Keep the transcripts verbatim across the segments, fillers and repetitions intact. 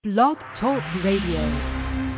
Blog Talk Radio.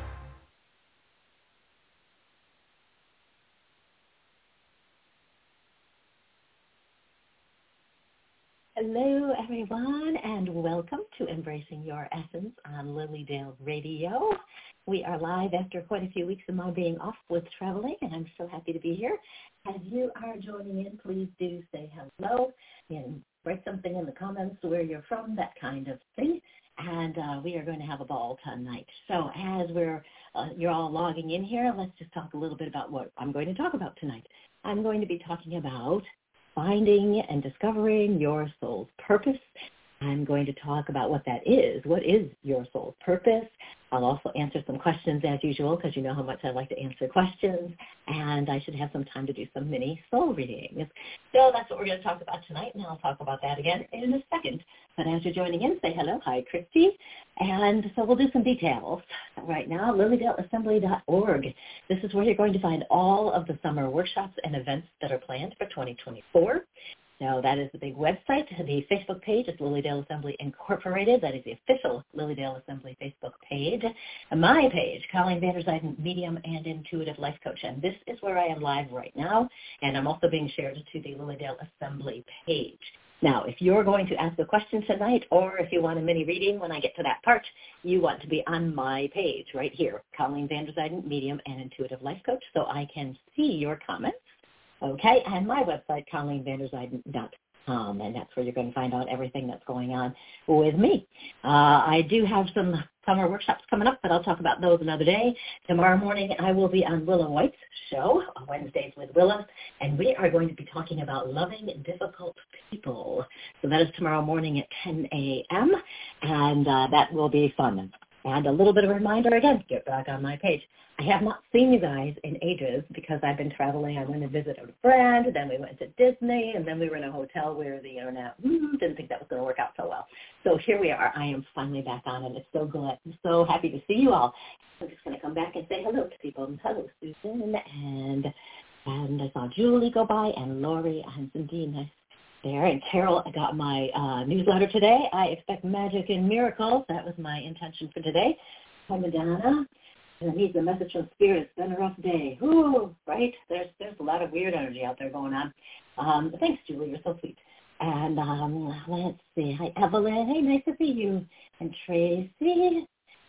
Hello, everyone, and welcome to Embracing Your Essence on Lilydale Radio. We are live after quite a few weeks of my being off with traveling, and I'm so happy to be here. As you are joining in, please do say hello and write something in the comments where you're from, that kind of thing. And uh, we are going to have a ball tonight. So as we're uh, you're all logging in here, let's just talk a little bit about what I'm going to talk about tonight. I'm going to be talking about finding and discovering your soul's purpose. I'm going to talk about what that is. What is your soul's purpose? I'll also answer some questions as usual because you know how much I like to answer questions, and I should have some time to do some mini soul readings. So that's what we're going to talk about tonight, and I'll talk about that again in a second. But as you're joining in, say hello. Hi, Christy. And so we'll do some details. Right now, lilydale assembly dot org. This is where you're going to find all of the summer workshops and events that are planned for twenty twenty-four. So that is the big website. The Facebook page is Lilydale Assembly Incorporated. That is the official Lilydale Assembly Facebook page. And my page, Colleen Vanderzijden, Medium and Intuitive Life Coach. And this is where I am live right now. And I'm also being shared to the Lilydale Assembly page. Now, if you're going to ask a question tonight, or if you want a mini reading when I get to that part, you want to be on my page right here, Colleen Vanderzijden, Medium and Intuitive Life Coach, so I can see your comments. Okay, and my website, colleen vanderzijden dot com, and that's where you're going to find out everything that's going on with me. Uh, I do have some summer workshops coming up, but I'll talk about those another day. Tomorrow morning, I will be on Willa White's show, Wednesdays with Willa, and we are going to be talking about loving difficult people. So that is tomorrow morning at ten a.m., and uh, that will be fun. And a little bit of a reminder again, get back on my page. I have not seen you guys in ages because I've been traveling. I went to visit a friend, then we went to Disney, and then we were in a hotel where the internet mm, didn't think that was going to work out so well. So here we are. I am finally back on, and it's so good. I'm so happy to see you all. I'm just going to come back and say hello to people. Hello, Susan, and and I saw Julie go by, and Lori, and Cindy, nice there. And Carol, I got my uh, newsletter today. I expect magic and miracles. That was my intention for today. Hi, Madonna. And it needs a message from Spirit. It's been a rough day. Ooh, right? There's there's a lot of weird energy out there going on. Um, thanks, Julie. You're so sweet. And um, let's see. Hi, Evelyn. Hey, nice to see you. And Tracy.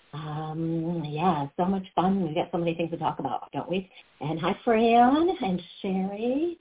Um, yeah, so much fun. We've got so many things to talk about, don't we? And hi, Freyon and Sherry.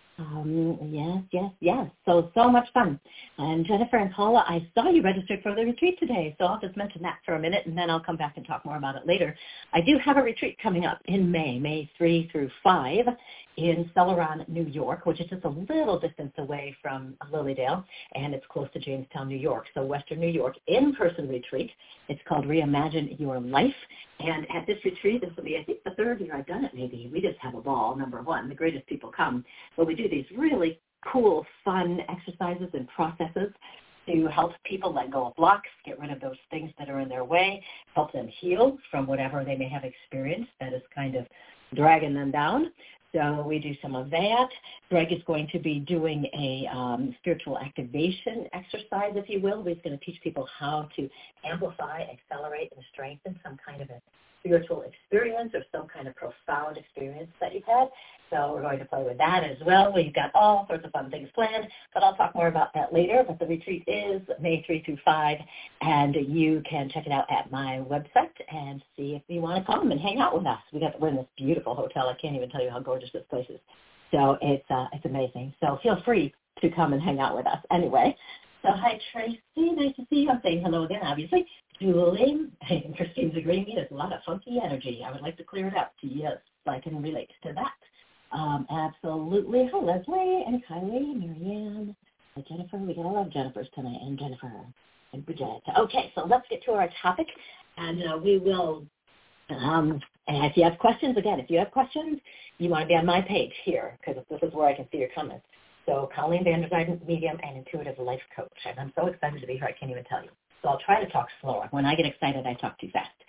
Um, yes, yes, yes. So, so much fun. And Jennifer and Paula, I saw you registered for the retreat today, so I'll just mention that for a minute, and then I'll come back and talk more about it later. I do have a retreat coming up in May, May third through fifth, in Celeron, New York, which is just a little distance away from Lilydale, and it's close to Jamestown, New York. So Western New York, in-person retreat. It's called Reimagine Your Life. And at this retreat, this will be, I think, the third year I've done it maybe. We just have a ball, number one. The greatest people come. But we do these really cool, fun exercises and processes to help people let go of blocks, get rid of those things that are in their way, help them heal from whatever they may have experienced that is kind of dragging them down. So we do some of that. Greg is going to be doing a um, spiritual activation exercise, if you will. He's going to teach people how to amplify, accelerate, and strengthen some kind of a spiritual experience or some kind of profound experience that you've had. So we're going to play with that as well. We've got all sorts of fun things planned, but I'll talk more about that later. But the retreat is May third through fifth, and you can check it out at my website and see if you want to come and hang out with us. We got, we're in this beautiful hotel. I can't even tell you how gorgeous this place is. So it's uh, it's amazing. So feel free to come and hang out with us anyway. So hi, Tracy. Nice to see you. I'm saying hello again, obviously. Julie, and Christine's agreeing with me. There's a lot of funky energy. I would like to clear it up. Yes, I can relate to that. Um, absolutely. Hi, Leslie and Kylie, Marianne, and Jennifer. We got a lot of Jennifers tonight, and Jennifer and Bridget. Okay, so let's get to our topic, and uh, we will, um, and if you have questions, again, if you have questions, you want to be on my page here, because this is where I can see your comments. So Colleen Vanderzijden, Medium and Intuitive Life Coach, and I'm so excited to be here, I can't even tell you. So I'll try to talk slower. When I get excited, I talk too fast.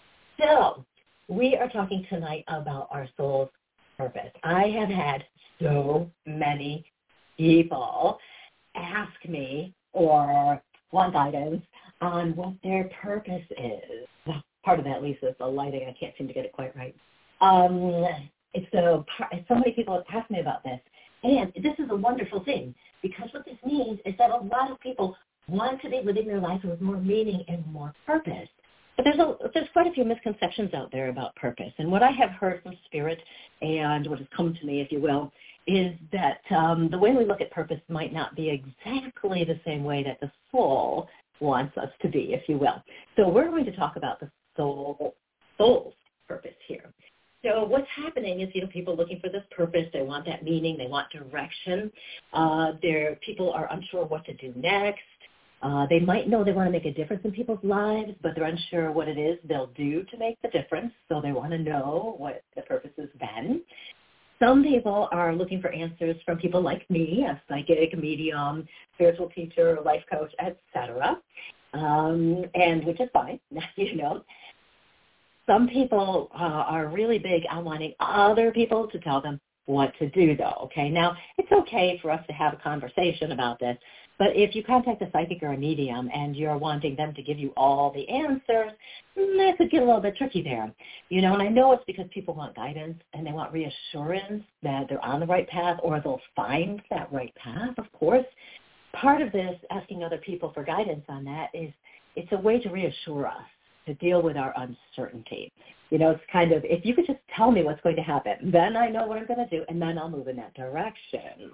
So we are talking tonight about our soul's purpose. I have had so many people ask me or want guidance on what their purpose is. Well, part of that, at least, is the lighting. I can't seem to get it quite right. Um, it's so, so many people have asked me about this. And this is a wonderful thing, because what this means is that a lot of people want to be living their life with more meaning and more purpose. But there's a, there's quite a few misconceptions out there about purpose. And what I have heard from Spirit, and what has come to me, if you will, is that um, the way we look at purpose might not be exactly the same way that the soul wants us to be, if you will. So we're going to talk about the soul, soul's purpose here. So what's happening is, you know, people looking for this purpose, they want that meaning, they want direction. Uh, there, people are unsure what to do next. Uh, they might know they want to make a difference in people's lives, but they're unsure what it is they'll do to make the difference. So they want to know what the purpose is then. Some people are looking for answers from people like me, a psychic, medium, spiritual teacher, life coach, et cetera, um, and which is fine, you know. Some people uh, are really big on wanting other people to tell them what to do, though, okay? Now, it's okay for us to have a conversation about this, but if you contact a psychic or a medium and you're wanting them to give you all the answers, that could get a little bit tricky there. You know, and I know it's because people want guidance and they want reassurance that they're on the right path, or they'll find that right path, of course. Part of this, asking other people for guidance on that, is it's a way to reassure us, to deal with our uncertainty. You know, it's kind of, if you could just tell me what's going to happen, then I know what I'm going to do, and then I'll move in that direction.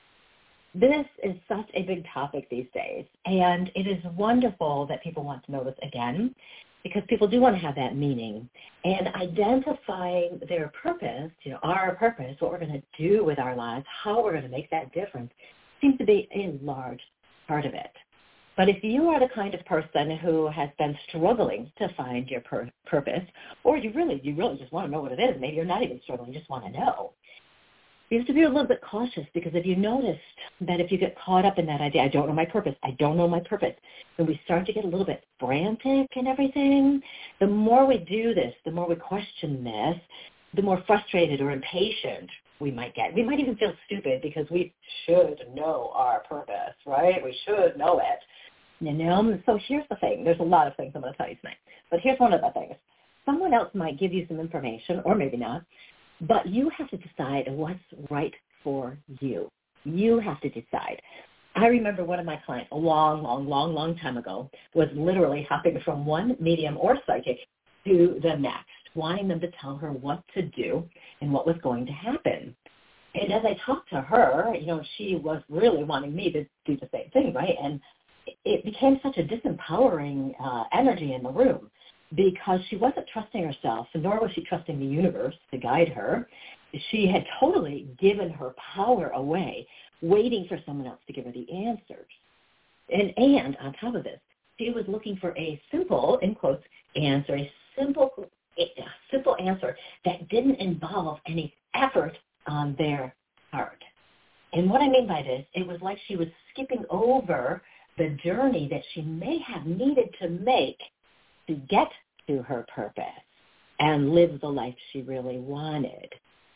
This is such a big topic these days, and it is wonderful that people want to know this again, because people do want to have that meaning. And identifying their purpose, you know, our purpose, what we're going to do with our lives, how we're going to make that difference, seems to be a large part of it. But if you are the kind of person who has been struggling to find your pur- purpose, or you really, you really just want to know what it is, maybe you're not even struggling, you just want to know, you have to be a little bit cautious, because if you noticed that if you get caught up in that idea, I don't know my purpose, I don't know my purpose, and we start to get a little bit frantic and everything, the more we do this, the more we question this, the more frustrated or impatient we might get. We might even feel stupid because we should know our purpose, right? We should know it. You know, so here's the thing. There's a lot of things I'm going to tell you tonight. But here's one of the things. Someone else might give you some information, or maybe not, but you have to decide what's right for you. You have to decide. I remember one of my clients a long, long, long, long time ago was literally hopping from one medium or psychic to the next, wanting them to tell her what to do and what was going to happen. And as I talked to her, you know, she was really wanting me to do the same thing, right? And it became such a disempowering uh, energy in the room, because she wasn't trusting herself, nor was she trusting the universe to guide her. She had totally given her power away, waiting for someone else to give her the answers. And, and on top of this, she was looking for a simple, in quotes, answer, a simple, a simple answer that didn't involve any effort on their part. And what I mean by this, it was like she was skipping over the journey that she may have needed to make to get to her purpose and live the life she really wanted.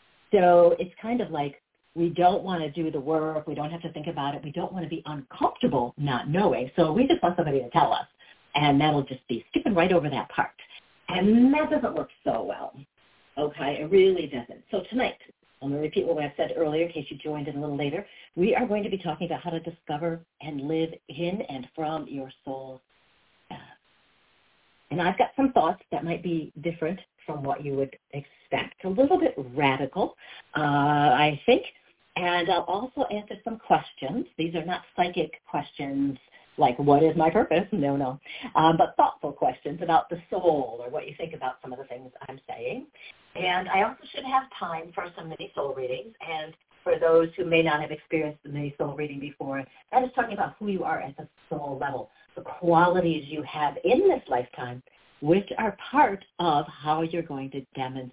So it's kind of like, we don't want to do the work. We don't have to think about it. We don't want to be uncomfortable not knowing. So we just want somebody to tell us, and that'll just be skipping right over that part. And that doesn't work so well. Okay, it really doesn't. So tonight, I'm going to repeat what I said earlier in case you joined in a little later. We are going to be talking about how to discover and live in and from your soul's path. And I've got some thoughts that might be different from what you would expect, a little bit radical, uh, I think. And I'll also answer some questions. These are not psychic questions like, what is my purpose? No, no. Um, but thoughtful questions about the soul, or what you think about some of the things I'm saying. And I also should have time for some mini soul readings. And for those who may not have experienced the mini soul reading before, that is talking about who you are at the soul level, the qualities you have in this lifetime, which are part of how you're going to demonstrate.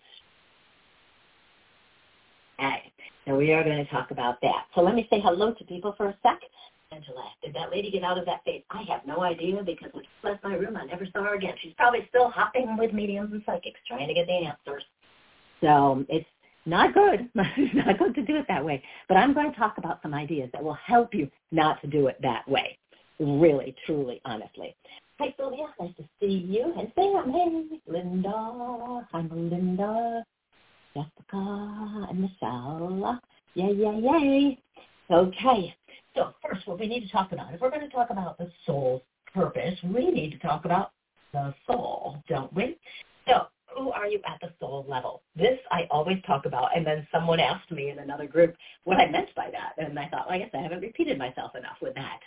Okay, so we are going to talk about that. So let me say hello to people for a sec. Angela, did that lady get out of that phase? I have no idea, because when she left my room, I never saw her again. She's probably still hopping with mediums and psychics trying to get the answers. So it's not good. It's not good to do it that way. But I'm going to talk about some ideas that will help you not to do it that way, really, truly, honestly. Hi, Sylvia. Nice to see you. And Sam, hey, Linda. Hi, Melinda. Jessica and Michelle. Yay, yay, yay. Okay. So first, what we need to talk about, if we're going to talk about the soul's purpose, we need to talk about the soul, don't we? So who are you at the soul level? This I always talk about, and then someone asked me in another group what I meant by that, and I thought, well, I guess I haven't repeated myself enough with that.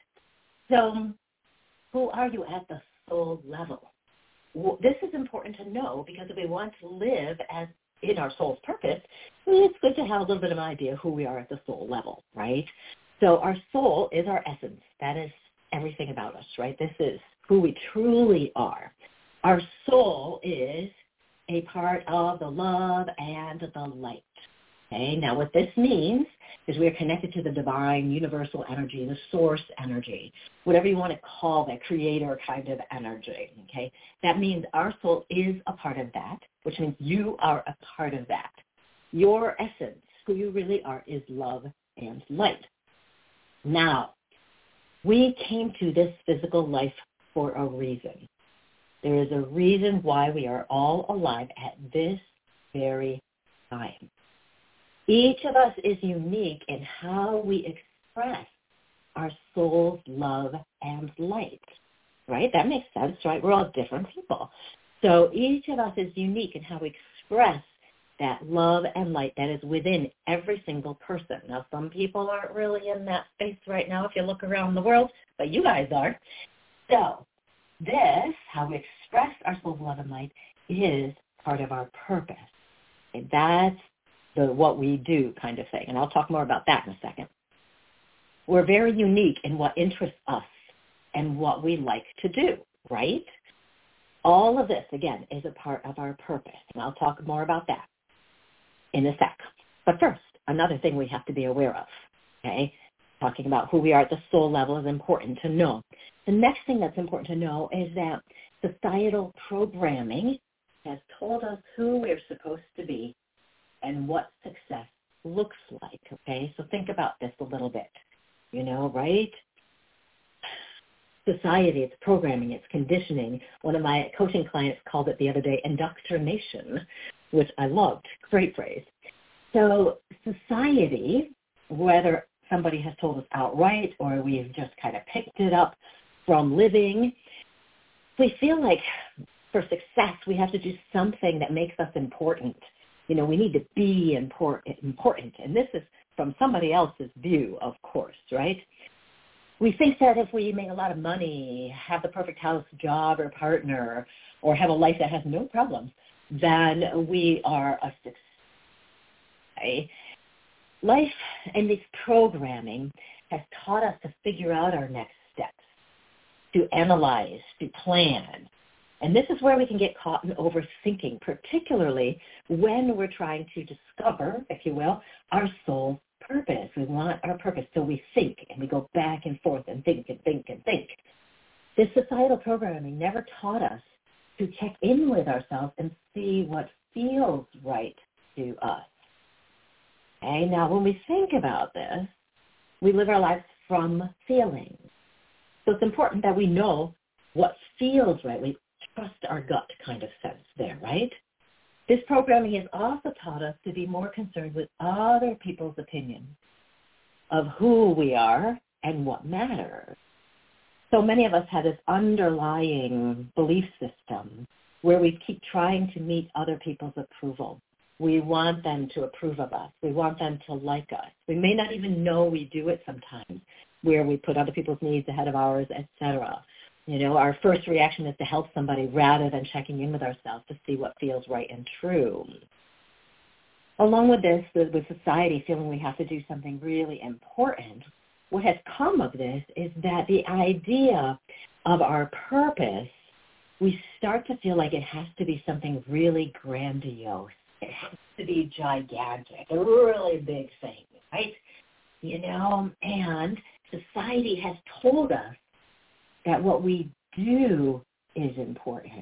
So who are you at the soul level? Well, this is important to know because if we want to live as in our soul's purpose, it's good to have a little bit of an idea who we are at the soul level, right? So our soul is our essence. That is everything about us, right? This is who we truly are. Our soul is a part of the love and the light. Okay, now what this means is we are connected to the divine, universal energy, the source energy, whatever you want to call that creator kind of energy, okay? That means our soul is a part of that, which means you are a part of that. Your essence, who you really are, is love and light. Now, we came to this physical life for a reason. There is a reason why we are all alive at this very time. Each of us is unique in how we express our soul's love and light, right? That makes sense, right? We're all different people. So each of us is unique in how we express that love and light that is within every single person. Now, some people aren't really in that space right now if you look around the world, but you guys are. So this, how we express our soul's love and light, is part of our purpose. And that's the what we do kind of thing. And I'll talk more about that in a second. We're very unique in what interests us and what we like to do, right? All of this, again, is a part of our purpose. And I'll talk more about that in a sec. But first, another thing we have to be aware of, okay? Talking about who we are at the soul level is important to know. The next thing that's important to know is that societal programming has told us who we're supposed to be and what success looks like, okay? So think about this a little bit, you know, right? Society, it's programming, it's conditioning. One of my coaching clients called it the other day indoctrination, which I loved. Great phrase. So society, whether somebody has told us outright or we've just kind of picked it up from living, we feel like for success we have to do something that makes us important. You know, we need to be important, important. And this is from somebody else's view, of course, right? We think that if we make a lot of money, have the perfect house, job, or partner, or have a life that has no problems, then we are a success. Okay? Life and this programming has taught us to figure out our next steps, to analyze, to plan. And this is where we can get caught in overthinking, particularly when we're trying to discover, if you will, our soul's purpose. We want our purpose, so we think, and we go back and forth and think and think and think. This societal programming never taught us to check in with ourselves and see what feels right to us. Okay, now when we think about this, we live our lives from feelings. So it's important that we know what feels right. We trust our gut kind of sense there, right? This programming has also taught us to be more concerned with other people's opinions of who we are and what matters. So many of us have this underlying belief system where we keep trying to meet other people's approval. We want them to approve of us. We want them to like us. We may not even know we do it sometimes, where we put other people's needs ahead of ours, et cetera. You know, our first reaction is to help somebody rather than checking in with ourselves to see what feels right and true. Along with this, with society feeling we have to do something really important, what has come of this is that the idea of our purpose, we start to feel like it has to be something really grandiose. It has to be gigantic, a really big thing, right? You know, and society has told us that what we do is important.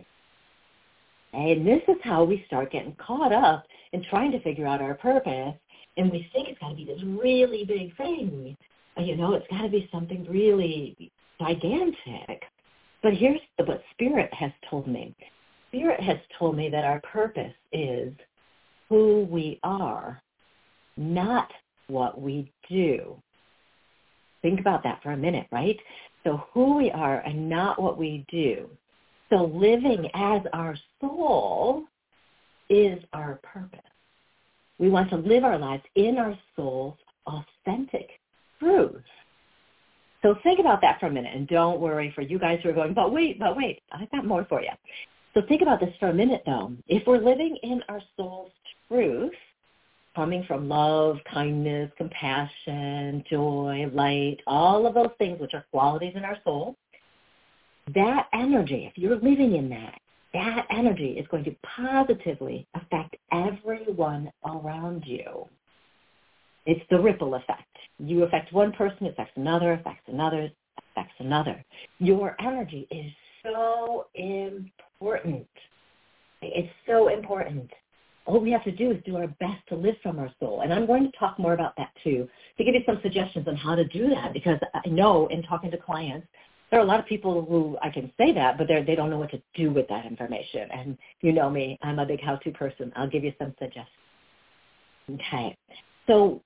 And this is how we start getting caught up in trying to figure out our purpose, and we think it's got to be this really big thing. You know, it's got to be something really gigantic. But here's what Spirit has told me. Spirit has told me that our purpose is who we are, not what we do. Think about that for a minute, right? So who we are and not what we do. So living as our soul is our purpose. We want to live our lives in our soul's authentic truth. So think about that for a minute, and don't worry for you guys who are going, but wait, but wait, I've got more for you. So think about this for a minute, though. If we're living in our soul's truth, coming from love, kindness, compassion, joy, light, all of those things which are qualities in our soul, that energy, if you're living in that, that energy is going to positively affect everyone around you. It's the ripple effect. You affect one person, it affects another, affects another, affects another. Your energy is so important. It's so important. All we have to do is do our best to live from our soul. And I'm going to talk more about that too, to give you some suggestions on how to do that, because I know in talking to clients, there are a lot of people who I can say that, but they don't know what to do with that information. And you know me, I'm a big how-to person. I'll give you some suggestions. Okay. So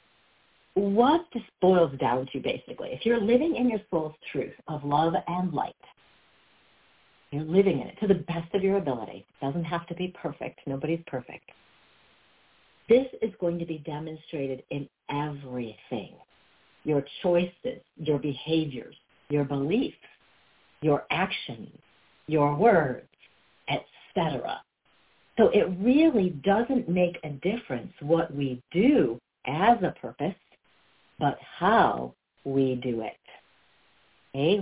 what this boils down to basically, if you're living in your soul's truth of love and light, you're living in it to the best of your ability. It doesn't have to be perfect. Nobody's perfect. This is going to be demonstrated in everything. Your choices, your behaviors, your beliefs, your actions, your words, et cetera. So it really doesn't make a difference what we do as a purpose, but how we do it. Okay?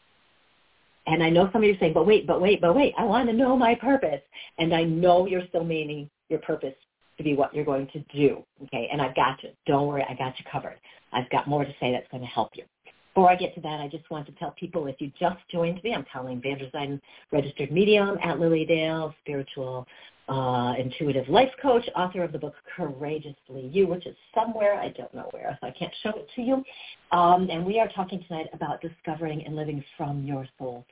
And I know some of you are saying, but wait, but wait, but wait, I want to know my purpose. And I know you're still meaning your purpose to be what you're going to do. Okay? And I've got you. Don't worry, I got you covered. I've got more to say that's going to help you. Before I get to that, I just want to tell people, if you just joined me, I'm Colleen Vanderzijn, registered medium at Lily Dale, spiritual uh, intuitive life coach, author of the book Courageously You, which is somewhere, I don't know where, so I can't show it to you. Um, and we are talking tonight about discovering and living from your soul.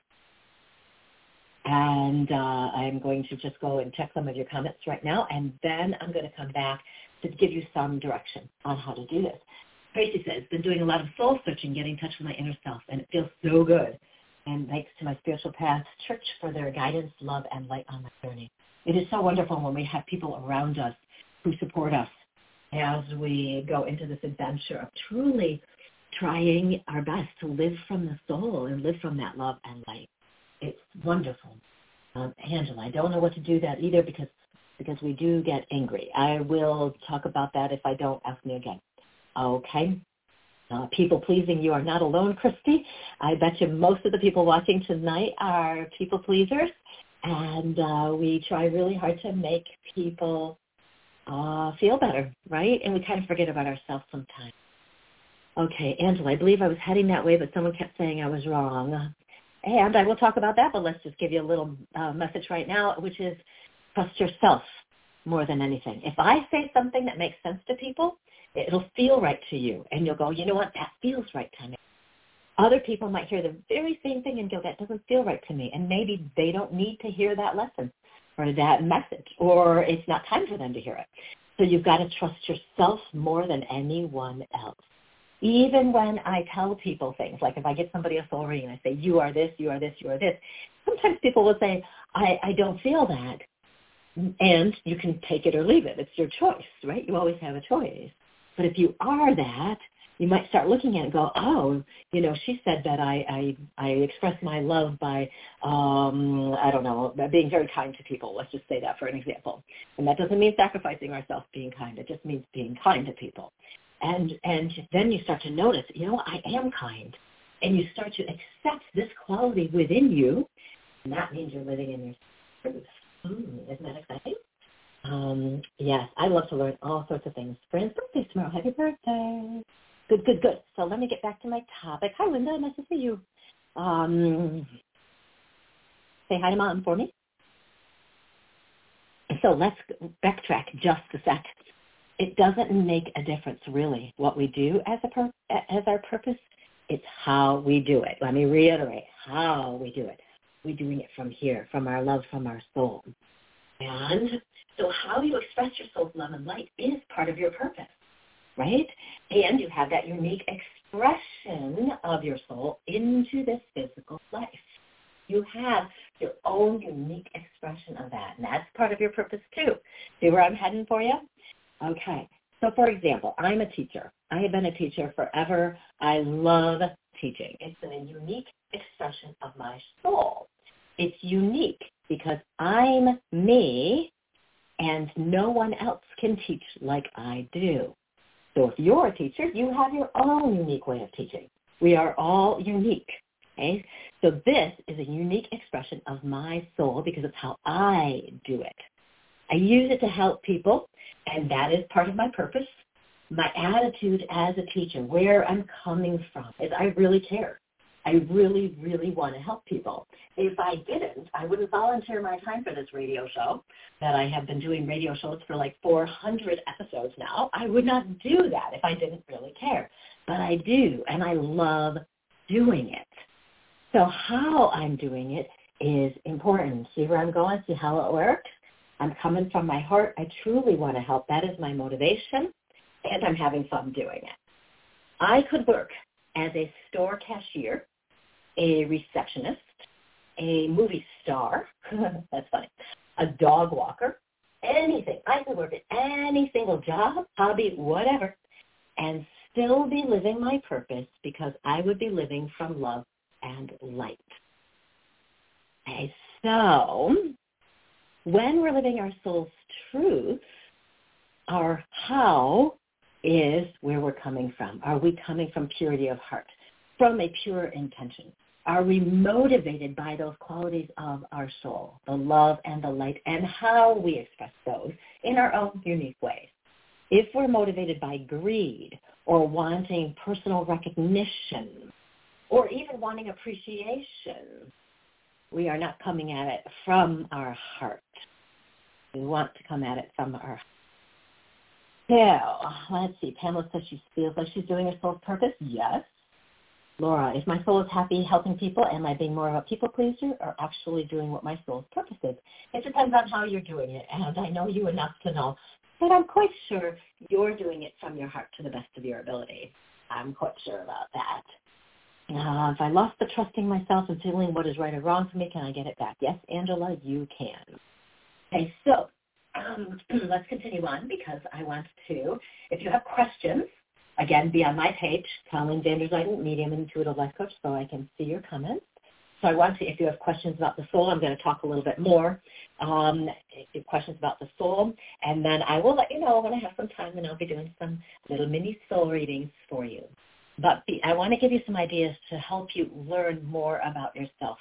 And uh, I'm going to just go and check some of your comments right now, and then I'm going to come back to give you some direction on how to do this. Tracy says, been doing a lot of soul searching, getting in touch with my inner self, and it feels so good. And thanks to my Spiritual Path Church for their guidance, love, and light on my journey. It is so wonderful when we have people around us who support us as we go into this adventure of truly trying our best to live from the soul and live from that love and light. It's wonderful. Um, Angela, I don't know what to do that either because because we do get angry. I will talk about that if I don't. Ask me again. Okay. Uh, people-pleasing, you are not alone, Christy. I bet you most of the people watching tonight are people-pleasers, and uh, we try really hard to make people uh, feel better, right? And we kind of forget about ourselves sometimes. Okay, Angela, I believe I was heading that way, but someone kept saying I was wrong. And I will talk about that, but let's just give you a little uh, message right now, which is trust yourself more than anything. If I say something that makes sense to people, it'll feel right to you, and you'll go, you know what, that feels right to me. Other people might hear the very same thing and go, that doesn't feel right to me, and maybe they don't need to hear that lesson or that message, or it's not time for them to hear it. So you've got to trust yourself more than anyone else. Even when I tell people things, like if I get somebody a soul reading and I say, you are this, you are this, you are this, sometimes people will say, I, I don't feel that. And you can take it or leave it. It's your choice, right? You always have a choice. But if you are that, you might start looking at it and go, oh, you know, she said that I I, I express my love by, um, I don't know, being very kind to people. Let's just say that for an example. And that doesn't mean sacrificing ourselves being kind. It just means being kind to people. And and then you start to notice, you know, I am kind. And you start to accept this quality within you, and that means you're living in your truth. Mm, isn't that exciting? Um, yes, I love to learn all sorts of things. Friend's birthday tomorrow. Happy birthday. Good, good, good. So let me get back to my topic. Hi, Linda. Nice to see you. Um, say hi to Mom for me. So let's backtrack just a sec. It doesn't make a difference, really, what we do as a pur- as our purpose. It's how we do it. Let me reiterate how we do it. We're doing it from here, from our love, from our soul. And so how you express your soul's love and light is part of your purpose, right? And you have that unique expression of your soul into this physical life. You have your own unique expression of that, and that's part of your purpose too. See where I'm heading for you? Okay. So, for example, I'm a teacher. I have been a teacher forever. I love teaching. It's a unique expression of my soul. It's unique because I'm me, and no one else can teach like I do. So if you're a teacher, you have your own unique way of teaching. We are all unique. Okay? So this is a unique expression of my soul because it's how I do it. I use it to help people, and that is part of my purpose. My attitude as a teacher, where I'm coming from, is I really care. I really, really want to help people. If I didn't, I wouldn't volunteer my time for this radio show that I have been doing radio shows for like four hundred episodes now. I would not do that if I didn't really care. But I do, and I love doing it. So how I'm doing it is important. See where I'm going? See how it works? I'm coming from my heart. I truly want to help. That is my motivation, and I'm having fun doing it. I could work as a store cashier, a receptionist, a movie star, that's funny, a dog walker, anything. I could work at any single job, hobby, whatever, and still be living my purpose because I would be living from love and light. Okay, so when we're living our soul's truth, our how is where we're coming from. Are we coming from purity of heart, from a pure intention? Are we motivated by those qualities of our soul, the love and the light, and how we express those in our own unique ways? If we're motivated by greed or wanting personal recognition or even wanting appreciation, we are not coming at it from our heart. We want to come at it from our heart. So, let's see. Pamela says she feels like she's doing her soul's purpose. Yes. Laura, if my soul is happy helping people, am I being more of a people pleaser or actually doing what my soul's purpose is? It depends on how you're doing it, and I know you enough to know that I'm quite sure you're doing it from your heart to the best of your ability. I'm quite sure about that. Uh, if I lost the trusting myself and feeling what is right or wrong for me, can I get it back? Yes, Angela, you can. Okay, so um, let's continue on because I want to, if you have questions, again, be on my page, Colleen Vanderzijden, Medium Intuitive Life Coach, so I can see your comments. So I want to, if you have questions about the soul, I'm going to talk a little bit more. Um, if you have questions about the soul, and then I will let you know when I have some time, and I'll be doing some little mini soul readings for you. But be, I want to give you some ideas to help you learn more about yourself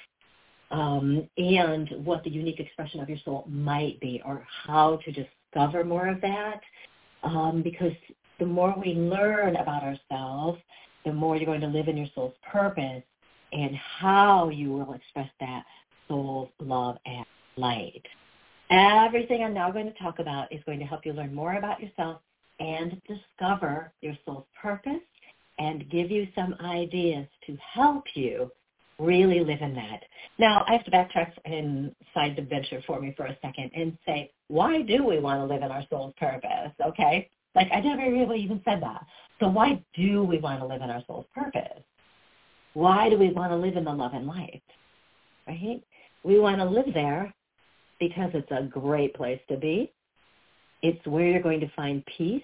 um, and what the unique expression of your soul might be, or how to discover more of that, um, because the more we learn about ourselves, the more you're going to live in your soul's purpose and how you will express that soul's love and light. Everything I'm now going to talk about is going to help you learn more about yourself and discover your soul's purpose and give you some ideas to help you really live in that. Now, I have to backtrack inside the venture for me for a second and say, why do we want to live in our soul's purpose, okay? Like, I never really even said that. So why do we want to live in our soul's purpose? Why do we want to live in the love and light, right? We want to live there because it's a great place to be. It's where you're going to find peace,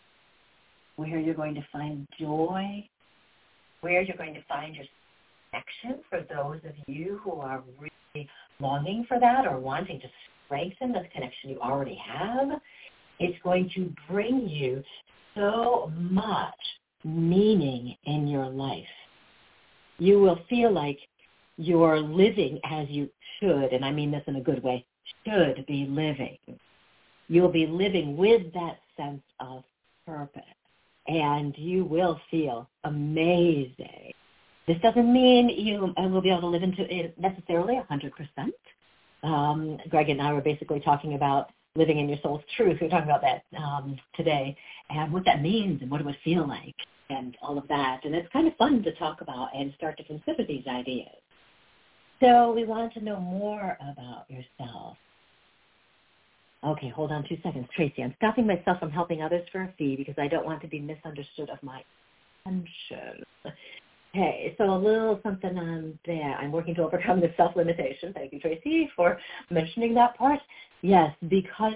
where you're going to find joy, where you're going to find your connection for those of you who are really longing for that or wanting to strengthen the connection you already have. It's going to bring you so much meaning in your life. You will feel like you're living as you should, and I mean this in a good way, should be living. You'll be living with that sense of purpose, and you will feel amazing. This doesn't mean you will be able to live into it necessarily one hundred percent. Um, Greg and I were basically talking about living in your soul's truth. We're talking about that um, today, and what that means and what it would feel like and all of that. And it's kind of fun to talk about and start to consider these ideas. So we want to know more about yourself. Okay, hold on two seconds. Tracy, I'm stopping myself from helping others for a fee because I don't want to be misunderstood of my intention. Okay, so a little something on there. I'm working to overcome the self-limitation. Thank you, Tracy, for mentioning that part. Yes, because,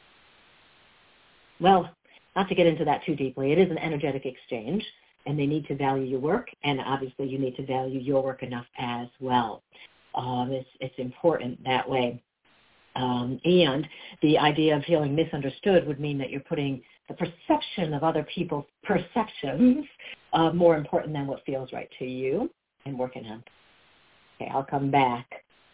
well, not to get into that too deeply, it is an energetic exchange, and they need to value your work, and obviously you need to value your work enough as well. Um, it's, it's important that way. Um, and the idea of feeling misunderstood would mean that you're putting the perception of other people's perceptions uh, more important than what feels right to you, and working on. Okay, I'll come back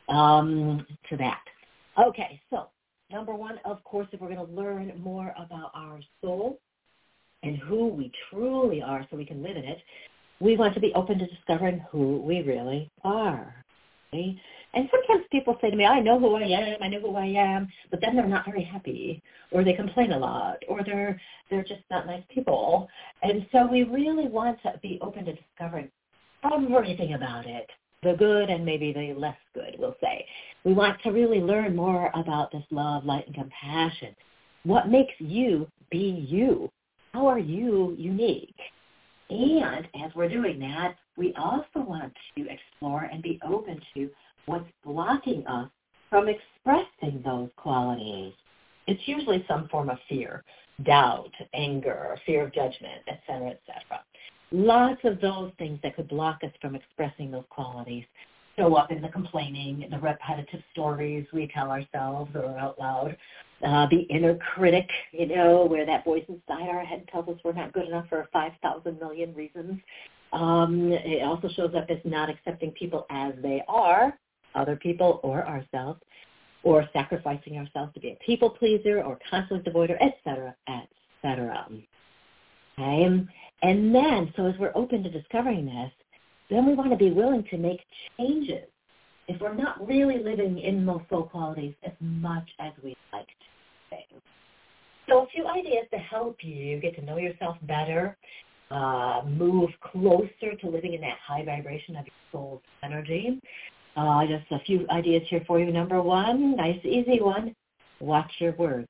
um, to that. Okay, so number one, of course, if we're going to learn more about our soul and who we truly are so we can live in it, we want to be open to discovering who we really are. Okay? And sometimes people say to me, I know who I am, I know who I am, but then they're not very happy, or they complain a lot, or they're they're just not nice people. And so we really want to be open to discovering everything about it, the good and maybe the less good, we'll say. We want to really learn more about this love, light, and compassion. What makes you be you? How are you unique? And as we're doing that, we also want to explore and be open to what's blocking us from expressing those qualities. It's usually some form of fear, doubt, anger, fear of judgment, et cetera, et cetera. Lots of those things that could block us from expressing those qualities show up in the complaining, the repetitive stories we tell ourselves or out loud, uh, the inner critic, you know, where that voice inside our head tells us we're not good enough for five thousand million reasons. Um, it also shows up as not accepting people as they are, other people or ourselves, or sacrificing ourselves to be a people pleaser or conflict avoider, et cetera, et cetera. Okay? And then, so as we're open to discovering this, then we want to be willing to make changes if we're not really living in those soul qualities as much as we'd like to. So a few ideas to help you get to know yourself better, uh, move closer to living in that high vibration of your soul's energy. Uh, just a few ideas here for you. Number one, nice, easy one, watch your words.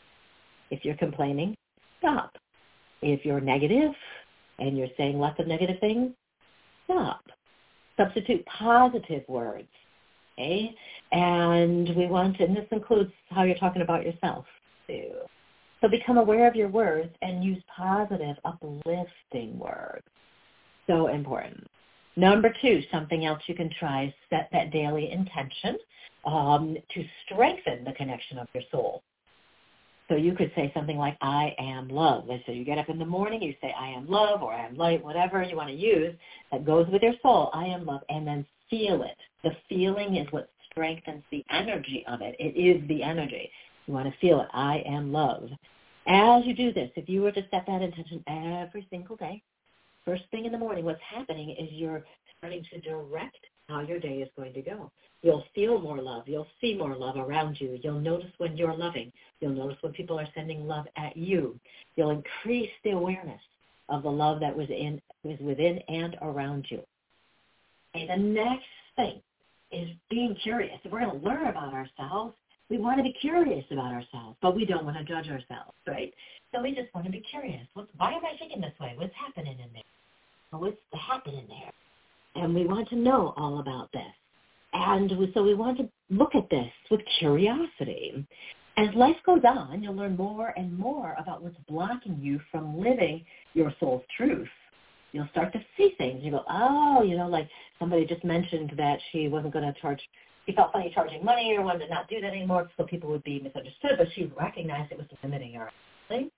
If you're complaining, stop. If you're negative and you're saying lots of negative things, stop. Substitute positive words. Okay? And we want to, and this includes how you're talking about yourself too. So become aware of your words and use positive, uplifting words. So important. Number two, something else you can try is set that daily intention um, to strengthen the connection of your soul. So you could say something like, I am love. And so you get up in the morning, you say, I am love, or I am light, whatever you want to use that goes with your soul, I am love, and then feel it. The feeling is what strengthens the energy of it. It is the energy. You want to feel it. I am love. As you do this, if you were to set that intention every single day, first thing in the morning, what's happening is you're starting to direct how your day is going to go. You'll feel more love. You'll see more love around you. You'll notice when you're loving. You'll notice when people are sending love at you. You'll increase the awareness of the love that was in was within and around you. And the next thing is being curious. If we're going to learn about ourselves, we want to be curious about ourselves, but we don't want to judge ourselves, right? So we just want to be curious. What's, why am I thinking this way? What's happening in there? What's happening there? And we want to know all about this. And so we want to look at this with curiosity. As life goes on, you'll learn more and more about what's blocking you from living your soul's truth. You'll start to see things. You go, oh, you know, like somebody just mentioned that she wasn't going to charge, she felt funny charging money or wanted to not do that anymore so people would be misunderstood, but she recognized it was limiting her. Right?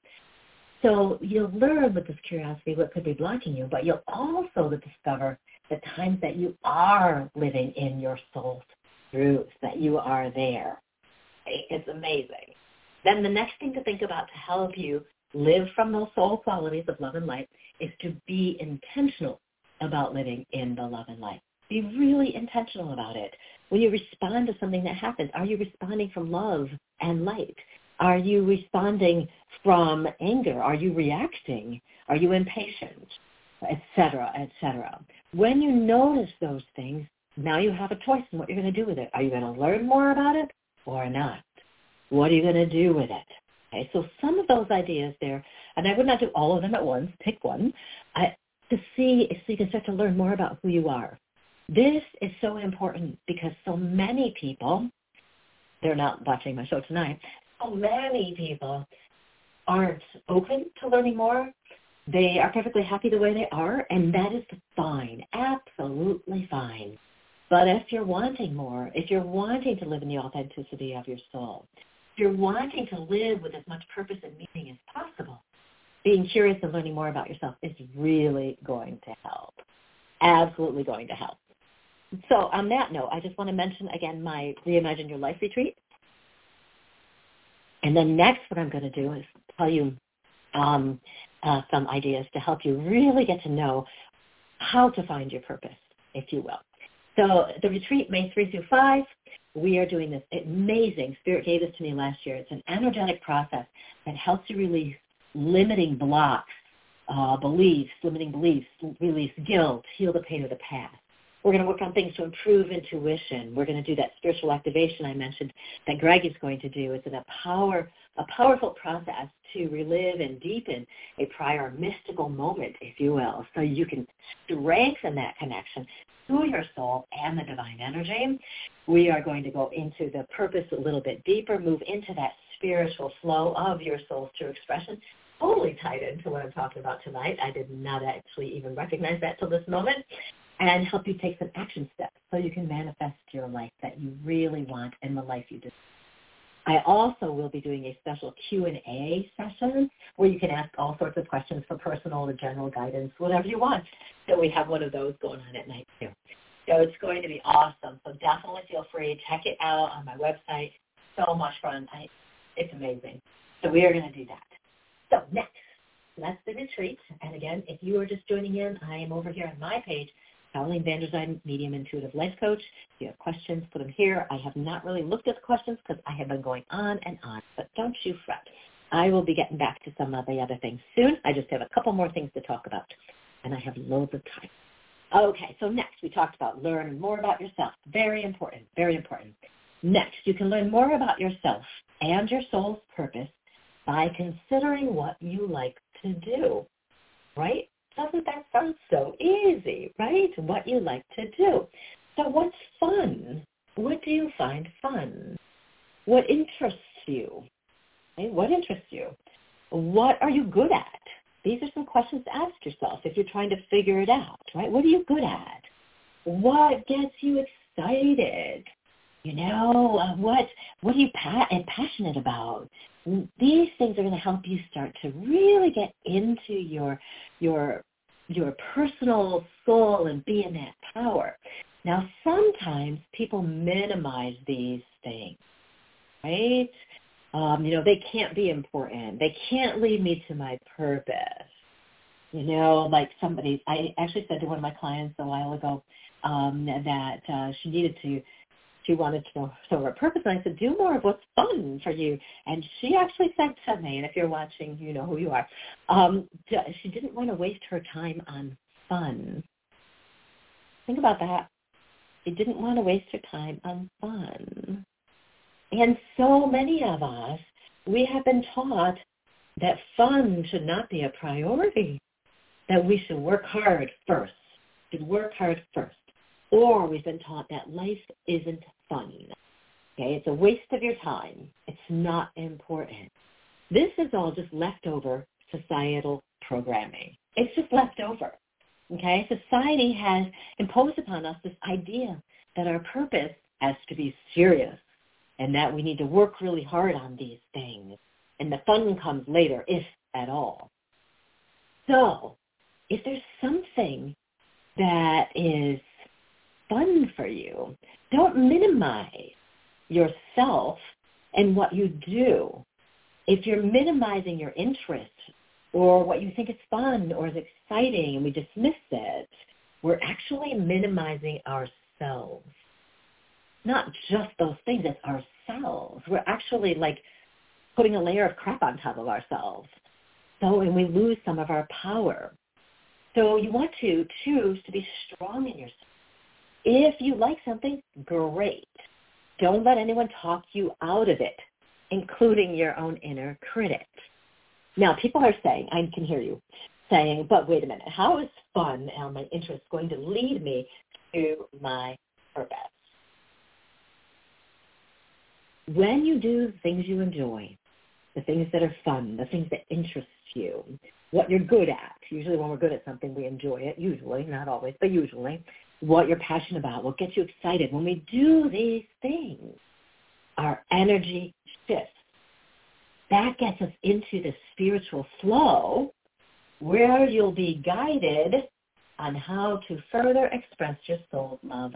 So you'll learn with this curiosity what could be blocking you, but you'll also discover the times that you are living in your soul's truth, that you are there. It's amazing. Then the next thing to think about to help you live from those soul qualities of love and light is to be intentional about living in the love and light. Be really intentional about it. When you respond to something that happens, are you responding from love and light? Are you responding from anger? Are you reacting? Are you impatient? Et cetera, et cetera. When you notice those things, now you have a choice in what you're going to do with it. Are you going to learn more about it or not? What are you going to do with it? Okay, so some of those ideas there, and I would not do all of them at once, pick one, I, to see so you can start to learn more about who you are. This is so important because so many people, they're not watching my show tonight, so many people aren't open to learning more. They are perfectly happy the way they are, and that is fine, absolutely fine. But if you're wanting more, if you're wanting to live in the authenticity of your soul, if you're wanting to live with as much purpose and meaning as possible, being curious and learning more about yourself is really going to help, absolutely going to help. So on that note, I just want to mention again my Reimagine Your Life retreat. And then next what I'm going to do is tell you um, uh, some ideas to help you really get to know how to find your purpose, if you will. So the retreat, May third through fifth, we are doing this amazing, Spirit gave this to me last year. It's an energetic process that helps you release limiting blocks, uh, beliefs, limiting beliefs, release guilt, heal the pain of the past. We're going to work on things to improve intuition. We're going to do that spiritual activation I mentioned that Greg is going to do. It's a power, a powerful process to relive and deepen a prior mystical moment, if you will, so you can strengthen that connection to your soul and the divine energy. We are going to go into the purpose a little bit deeper, move into that spiritual flow of your soul's true expression, totally tied into what I'm talking about tonight. I did not actually even recognize that till this moment. And help you take some action steps so you can manifest your life that you really want and the life you desire. I also will be doing a special Q and A session where you can ask all sorts of questions for personal or general guidance, whatever you want. So we have one of those going on at night too. So it's going to be awesome. So definitely feel free. Check it out on my website. So much fun. I, it's amazing. So we are going to do that. So next, that's the retreat. And again, if you are just joining in, I am over here on my page, Caroline Vanderzijn, Medium Intuitive Life Coach. If you have questions, put them here. I have not really looked at the questions because I have been going on and on, but don't you fret. I will be getting back to some of the other things soon. I just have a couple more things to talk about, and I have loads of time. Okay, so next we talked about learn more about yourself. Very important, very important. Next, you can learn more about yourself and your soul's purpose by considering what you like to do, right? Doesn't that sound so easy, right? What you like to do. So what's fun? What do you find fun? What interests you? Okay? What interests you? What are you good at? These are some questions to ask yourself if you're trying to figure it out, right? What are you good at? What gets you excited? You know, uh, what what are you pa- and passionate about? These things are going to help you start to really get into your your your personal soul and be in that power. Now, sometimes people minimize these things, right? Um, you know, they can't be important. They can't lead me to my purpose. You know, like somebody, I actually said to one of my clients a while ago um, that uh, she needed to She wanted to know so her purpose, and I said, do more of what's fun for you. And she actually said to me, and if you're watching, you know who you are, um, she didn't want to waste her time on fun. Think about that. She didn't want to waste her time on fun. And so many of us, we have been taught that fun should not be a priority, that we should work hard first, should work hard first. Or we've been taught that life isn't fun. Okay, it's a waste of your time. It's not important. This is all just leftover societal programming. It's just left over. Okay, society has imposed upon us this idea that our purpose has to be serious and that we need to work really hard on these things. And the fun comes later, if at all. So if there's something that is fun for you, don't minimize yourself and what you do. If you're minimizing your interest or what you think is fun or is exciting and we dismiss it, we're actually minimizing ourselves. Not just those things, it's ourselves. We're actually like putting a layer of crap on top of ourselves. So, and we lose some of our power. So you want to choose to be strong in yourself. If you like something, great. Don't let anyone talk you out of it, including your own inner critic. Now, people are saying, I can hear you, saying, but wait a minute, how is fun and my interest going to lead me to my purpose? When you do things you enjoy, the things that are fun, the things that interest you, what you're good at, usually when we're good at something, we enjoy it, usually, not always, but usually, what you're passionate about, what gets you excited. When we do these things, our energy shifts. That gets us into the spiritual flow where you'll be guided on how to further express your soul's love.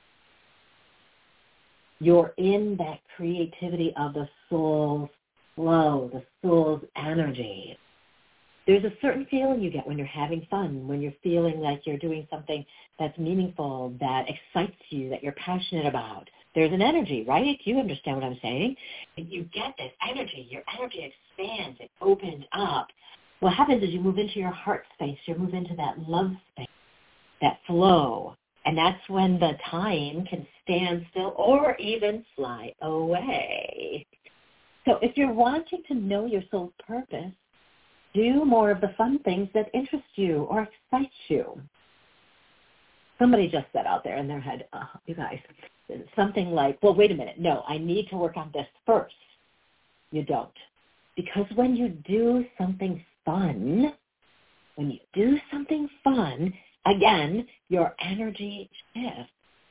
You're in that creativity of the soul's flow, the soul's energy. There's a certain feeling you get when you're having fun, when you're feeling like you're doing something that's meaningful, that excites you, that you're passionate about. There's an energy, right? You understand what I'm saying? And you get this energy. Your energy expands. It opens up. What happens is you move into your heart space. You move into that love space, that flow. And that's when the time can stand still or even fly away. So if you're wanting to know your soul's purpose, do more of the fun things that interest you or excite you. Somebody just said out there in their head, oh, you guys, something like, well, wait a minute. No, I need to work on this first. You don't. Because when you do something fun, when you do something fun, again, your energy shifts.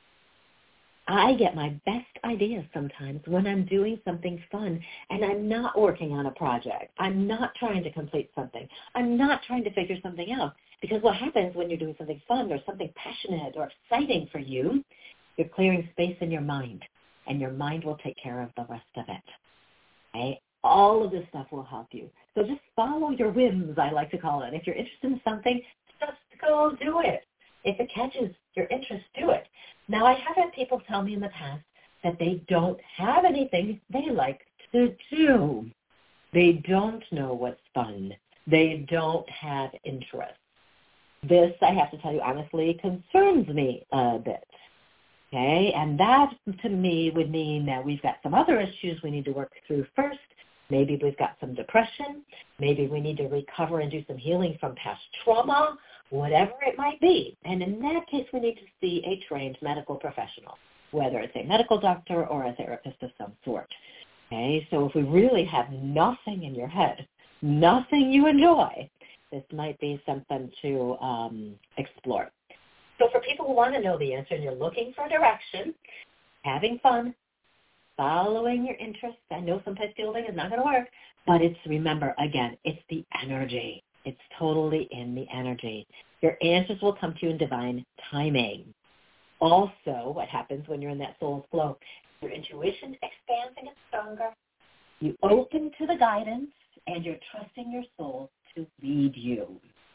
I get my best ideas sometimes when I'm doing something fun and I'm not working on a project. I'm not trying to complete something. I'm not trying to figure something out. Because what happens when you're doing something fun or something passionate or exciting for you, you're clearing space in your mind, and your mind will take care of the rest of it. Okay? All of this stuff will help you. So just follow your whims, I like to call it. If you're interested in something, just go do it. If it catches your interest, do it. Now, I have had people tell me in the past that they don't have anything they like to do. They don't know what's fun. They don't have interest. This, I have to tell you honestly, concerns me a bit. Okay? And that, to me, would mean that we've got some other issues we need to work through first. Maybe we've got some depression. Maybe we need to recover and do some healing from past trauma, whatever it might be. And in that case, we need to see a trained medical professional, whether it's a medical doctor or a therapist of some sort. Okay? So if we really have nothing in your head, nothing you enjoy, this might be something to um, explore. So for people who want to know the answer and you're looking for direction, having fun, following your interests. I know sometimes fielding is not going to work, but it's, remember, again, it's the energy. It's totally in the energy. Your answers will come to you in divine timing. Also, what happens when you're in that soul's flow, your intuition expands and gets stronger. You open to the guidance, and you're trusting your soul to lead you.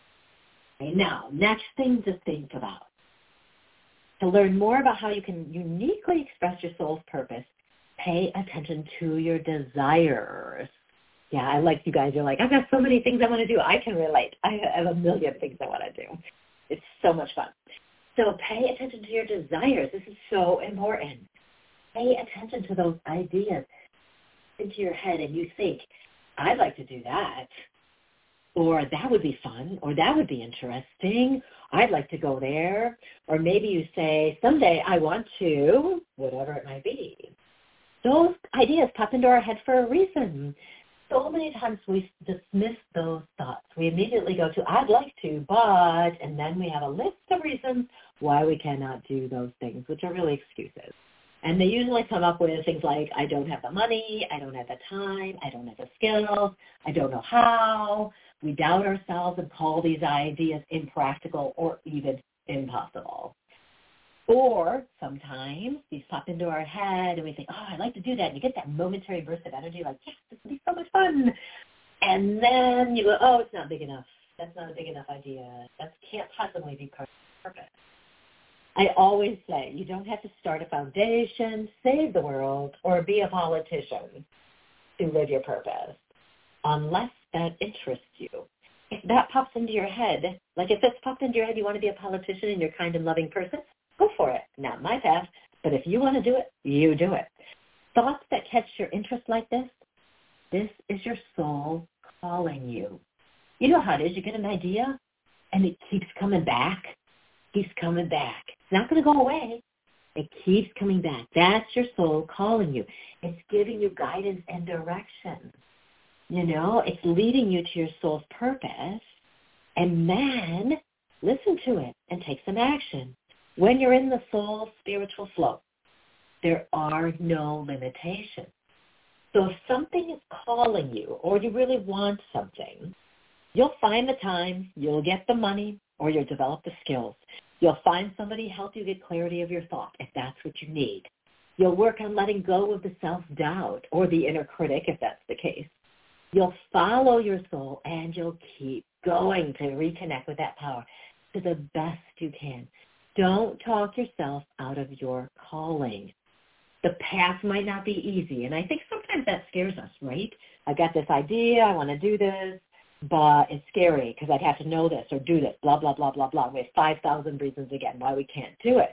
Okay, now, next thing to think about. To learn more about how you can uniquely express your soul's purpose, pay attention to your desires. Yeah, I like you guys. You're like, I've got so many things I want to do. I can relate. I have a million things I want to do. It's so much fun. So pay attention to your desires. This is so important. Pay attention to those ideas into your head, and you think, I'd like to do that. Or that would be fun, or that would be interesting. I'd like to go there. Or maybe you say, someday I want to, whatever it might be. Those ideas pop into our head for a reason. So many times we dismiss those thoughts. We immediately go to, I'd like to, but, and then we have a list of reasons why we cannot do those things, which are really excuses. And they usually come up with things like, I don't have the money, I don't have the time, I don't have the skills, I don't know how. We doubt ourselves and call these ideas impractical or even impossible. Or sometimes these pop into our head and we think, oh, I'd like to do that. And you get that momentary burst of energy like, yes, this will be so much fun. And then you go, oh, it's not big enough. That's not a big enough idea. That can't possibly be perfect. I always say you don't have to start a foundation, save the world, or be a politician. to live your purpose unless that interests you. If that pops into your head, like if it's popped into your head, you want to be a politician and you're a kind and loving person, go for it. Not my path, but if you want to do it, you do it. Thoughts that catch your interest like this, this is your soul calling you. You know how it is. You get an idea, and it keeps coming back, keeps coming back. It's not going to go away. It keeps coming back. That's your soul calling you. It's giving you guidance and direction. You know, it's leading you to your soul's purpose. And man, listen to it and take some action. When you're in the soul spiritual flow, there are no limitations. So if something is calling you or you really want something, you'll find the time, you'll get the money, or you'll develop the skills. You'll find somebody to help you get clarity of your thought if that's what you need. You'll work on letting go of the self-doubt or the inner critic if that's the case. You'll follow your soul and you'll keep going to reconnect with that power to the best you can. Don't talk yourself out of your calling. The path might not be easy, and I think sometimes that scares us, right? I got this idea, I want to do this, but it's scary because I'd have to know this or do this, blah, blah, blah, blah, blah. We have five thousand reasons again why we can't do it.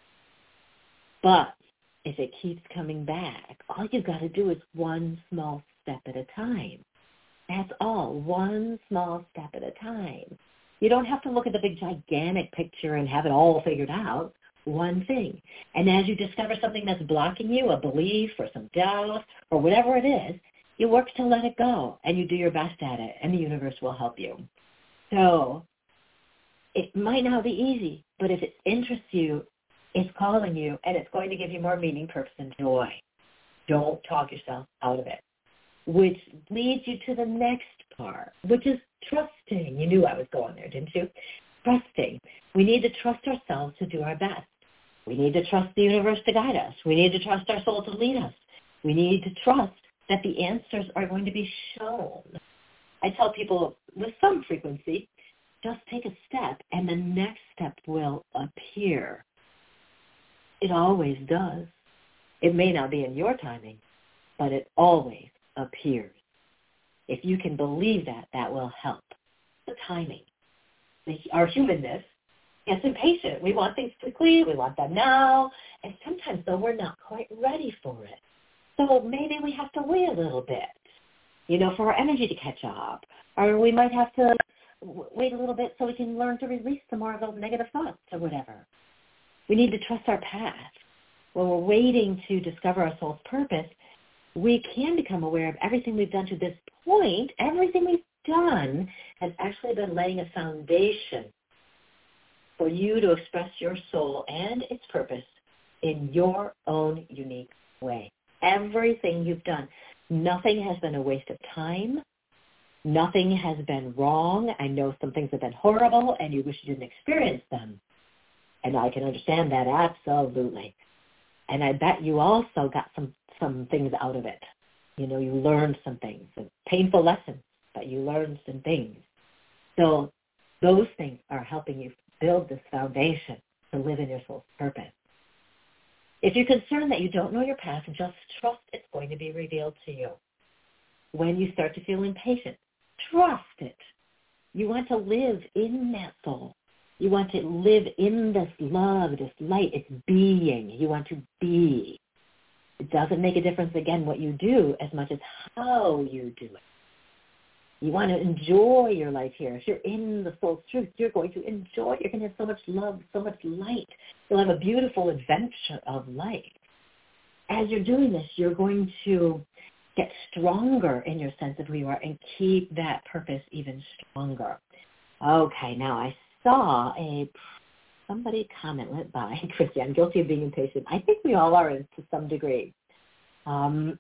But if it keeps coming back, all you've got to do is one small step at a time. That's all, one small step at a time. You don't have to look at the big gigantic picture and have it all figured out. One thing. And as you discover something that's blocking you, a belief or some doubt or whatever it is, you work to let it go and you do your best at it and the universe will help you. So it might not be easy, but if it interests you, it's calling you and it's going to give you more meaning, purpose, and joy. Don't talk yourself out of it, which leads you to the next part, which is trusting. You knew I was going there, didn't you? Trusting. We need to trust ourselves to do our best. We need to trust the universe to guide us. We need to trust our soul to lead us. We need to trust that the answers are going to be shown. I tell people with some frequency, just take a step and the next step will appear. It always does. It may not be in your timing, but it always appears. If you can believe that, that will help. The timing. Our humanness gets impatient. We want things quickly. We want them now. And sometimes, though, we're not quite ready for it. So maybe we have to wait a little bit, you know, for our energy to catch up. Or we might have to wait a little bit so we can learn to release some more of those negative thoughts or whatever. We need to trust our path. When we're waiting to discover our soul's purpose, we can become aware of everything we've done to this point. Everything we've done has actually been laying a foundation for you to express your soul and its purpose in your own unique way. Everything you've done, nothing has been a waste of time. Nothing has been wrong. I know some things have been horrible and you wish you didn't experience them. And I can understand that absolutely. And I bet you also got some, some things out of it. You know, you learned some things, painful lessons, but you learned some things. So those things are helping you build this foundation to live in your soul's purpose. If you're concerned that you don't know your path, just trust it's going to be revealed to you. When you start to feel impatient, trust it. You want to live in that soul. You want to live in this love, this light. It's being. You want to be. It doesn't make a difference, again, what you do as much as how you do it. You want to enjoy your life here. If you're in the soul's truth, you're going to enjoy. You're going to have so much love, so much light. You'll have a beautiful adventure of life. As you're doing this, you're going to get stronger in your sense of who you are and keep that purpose even stronger. Okay, now I saw a somebody comment went by. Christy, I'm guilty of being impatient. I think we all are to some degree. Um,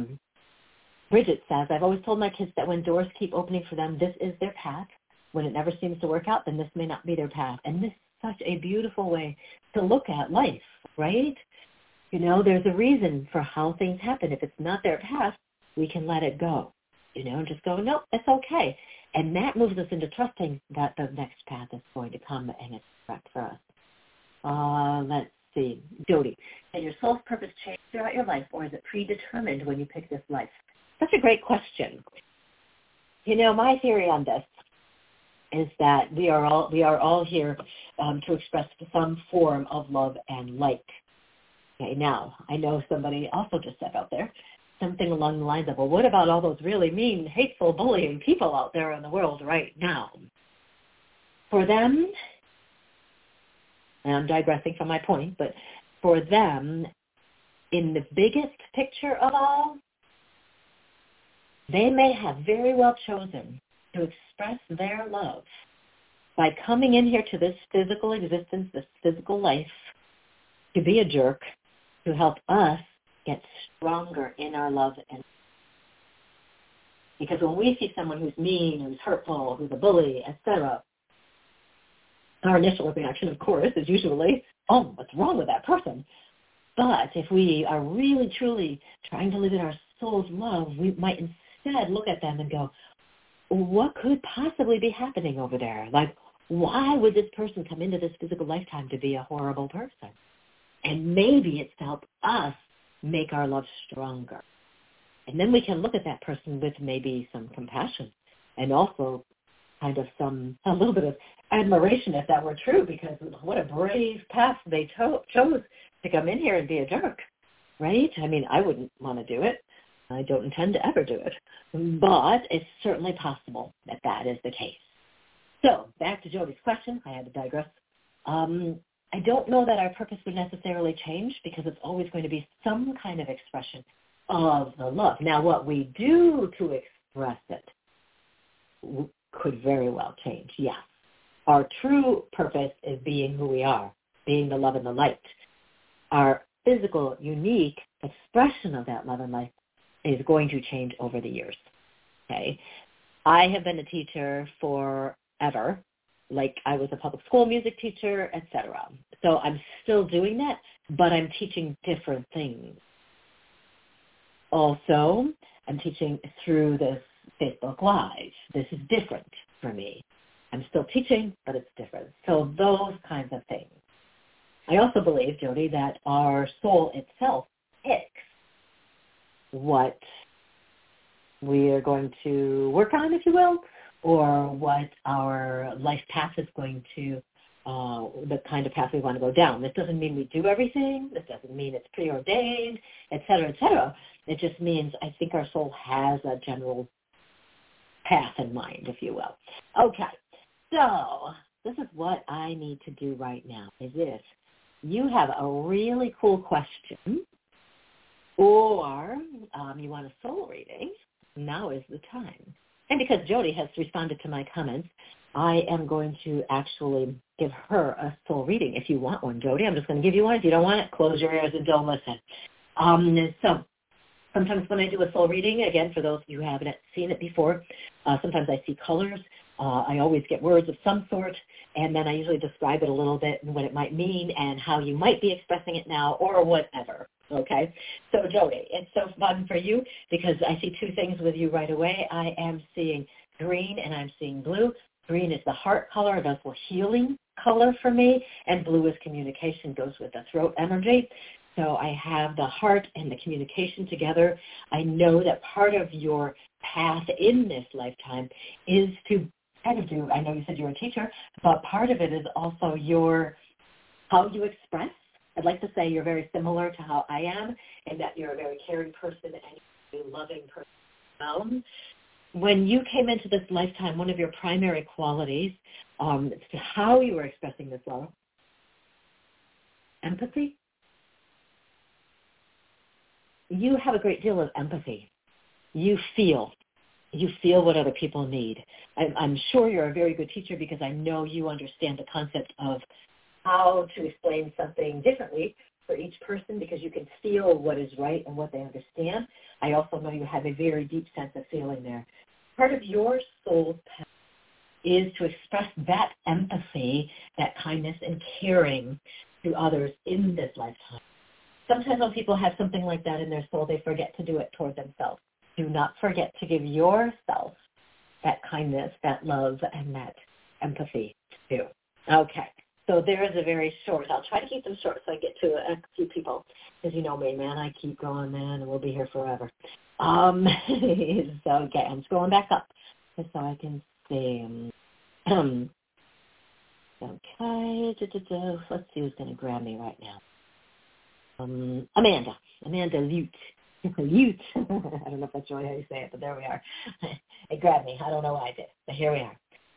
Bridget says, I've always told my kids that when doors keep opening for them, this is their path. When it never seems to work out, then this may not be their path. And this is such a beautiful way to look at life, right? You know, there's a reason for how things happen. If it's not their path, we can let it go, you know, and just go, no, it's okay. And that moves us into trusting that the next path is going to come and it's correct for us. Uh, let's see. Jody, can your soul's purpose change throughout your life, or is it predetermined when you pick this life? Such a great question. You know, my theory on this is that we are all we are all here um, to express some form of love and light. Okay, now, I know somebody also just said out there something along the lines of, well, what about all those really mean, hateful, bullying people out there in the world right now? For them, and I'm digressing from my point, but for them, in the biggest picture of all, they may have very well chosen to express their love by coming in here to this physical existence, this physical life, to be a jerk, to help us get stronger in our love. And because when we see someone who's mean, who's hurtful, who's a bully, et cetera, our initial reaction, of course, is usually, oh, what's wrong with that person? But if we are really, truly trying to live in our soul's love, we might instead look at them and go, what could possibly be happening over there? Like, why would this person come into this physical lifetime to be a horrible person? And maybe it's to help us make our love stronger. And then we can look at that person with maybe some compassion and also kind of some, a little bit of admiration if that were true, because what a brave path they to- chose to come in here and be a jerk, right? I mean, I wouldn't want to do it. I don't intend to ever do it. But it's certainly possible that that is the case. So back to Jody's question. I had to digress. Um, I don't know that our purpose would necessarily change because it's always going to be some kind of expression of the love. Now, what we do to express it could very well change, yes. Our true purpose is being who we are, being the love and the light. Our physical, unique expression of that love and light is going to change over the years, okay? I have been a teacher forever, like I was a public school music teacher, et cetera. So I'm still doing that, but I'm teaching different things. Also, I'm teaching through this Facebook Live. This is different for me. I'm still teaching, but it's different. So those kinds of things. I also believe, Jody, that our soul itself picks what we are going to work on, if you will, or what our life path is going to, uh, the kind of path we want to go down. This doesn't mean we do everything. This doesn't mean it's preordained, et cetera, et cetera. It just means I think our soul has a general path in mind, if you will. Okay, so this is what I need to do right now, is this. You have a really cool question, or um, you want a soul reading, now is the time. And because Jody has responded to my comments, I am going to actually give her a soul reading. If you want one, Jody, I'm just going to give you one. If you don't want it, close your ears and don't listen. Um, so sometimes when I do a soul reading, again, for those of you who haven't seen it before, uh, sometimes I see colors. Uh, I always get words of some sort, and then I usually describe it a little bit and what it might mean and how you might be expressing it now or whatever, okay? So, Jody, it's so fun for you because I see two things with you right away. I am seeing green and I'm seeing blue. Green is the heart color, that's a healing color for me, and blue is communication, goes with the throat energy. So I have the heart and the communication together. I know that part of your path in this lifetime is to kind of do, I know you said you're a teacher, but part of it is also your, how you express. I'd like to say you're very similar to how I am, in that you're a very caring person and you're a loving person. Um, when you came into this lifetime, one of your primary qualities um, to how you were expressing this love, empathy. You have a great deal of empathy. You feel. You feel what other people need. I'm, I'm sure you're a very good teacher because I know you understand the concept of how to explain something differently for each person because you can feel what is right and what they understand. I also know you have a very deep sense of feeling there. Part of your soul's path is to express that empathy, that kindness and caring to others in this lifetime. Sometimes when people have something like that in their soul, they forget to do it toward themselves. Do not forget to give yourself that kindness, that love, and that empathy too. Okay, so there is a very short, I'll try to keep them short so I get to a few people. Because you know me, man, I keep going, man, and we'll be here forever. Um, so, okay, I'm scrolling back up just so I can see. Um, okay, da, da, da. Let's see who's going to grab me right now. Um, Amanda, Amanda Lute. Lute. I don't know if that's really how you say it, but there we are. It grabbed me. I don't know why I did, but here we are.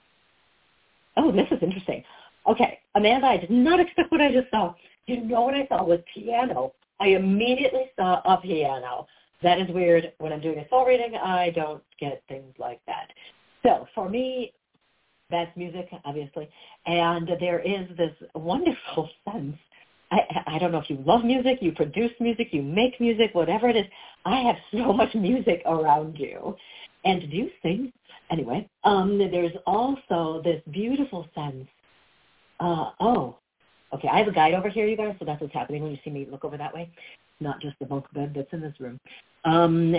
Oh, this is interesting. Okay, Amanda, I did not expect what I just saw. You know what I saw was piano. I immediately saw a piano. That is weird. When I'm doing a soul reading, I don't get things like that. So for me, that's music, obviously. And there is this wonderful sense. I, I don't know if you love music, you produce music, you make music, whatever it is. I have so much music around you. And do you sing? Anyway, um, there's also this beautiful sense. Uh, oh, okay, I have a guide over here, you guys, so that's what's happening when you see me look over that way, not just the bunk bed that's in this room. Um,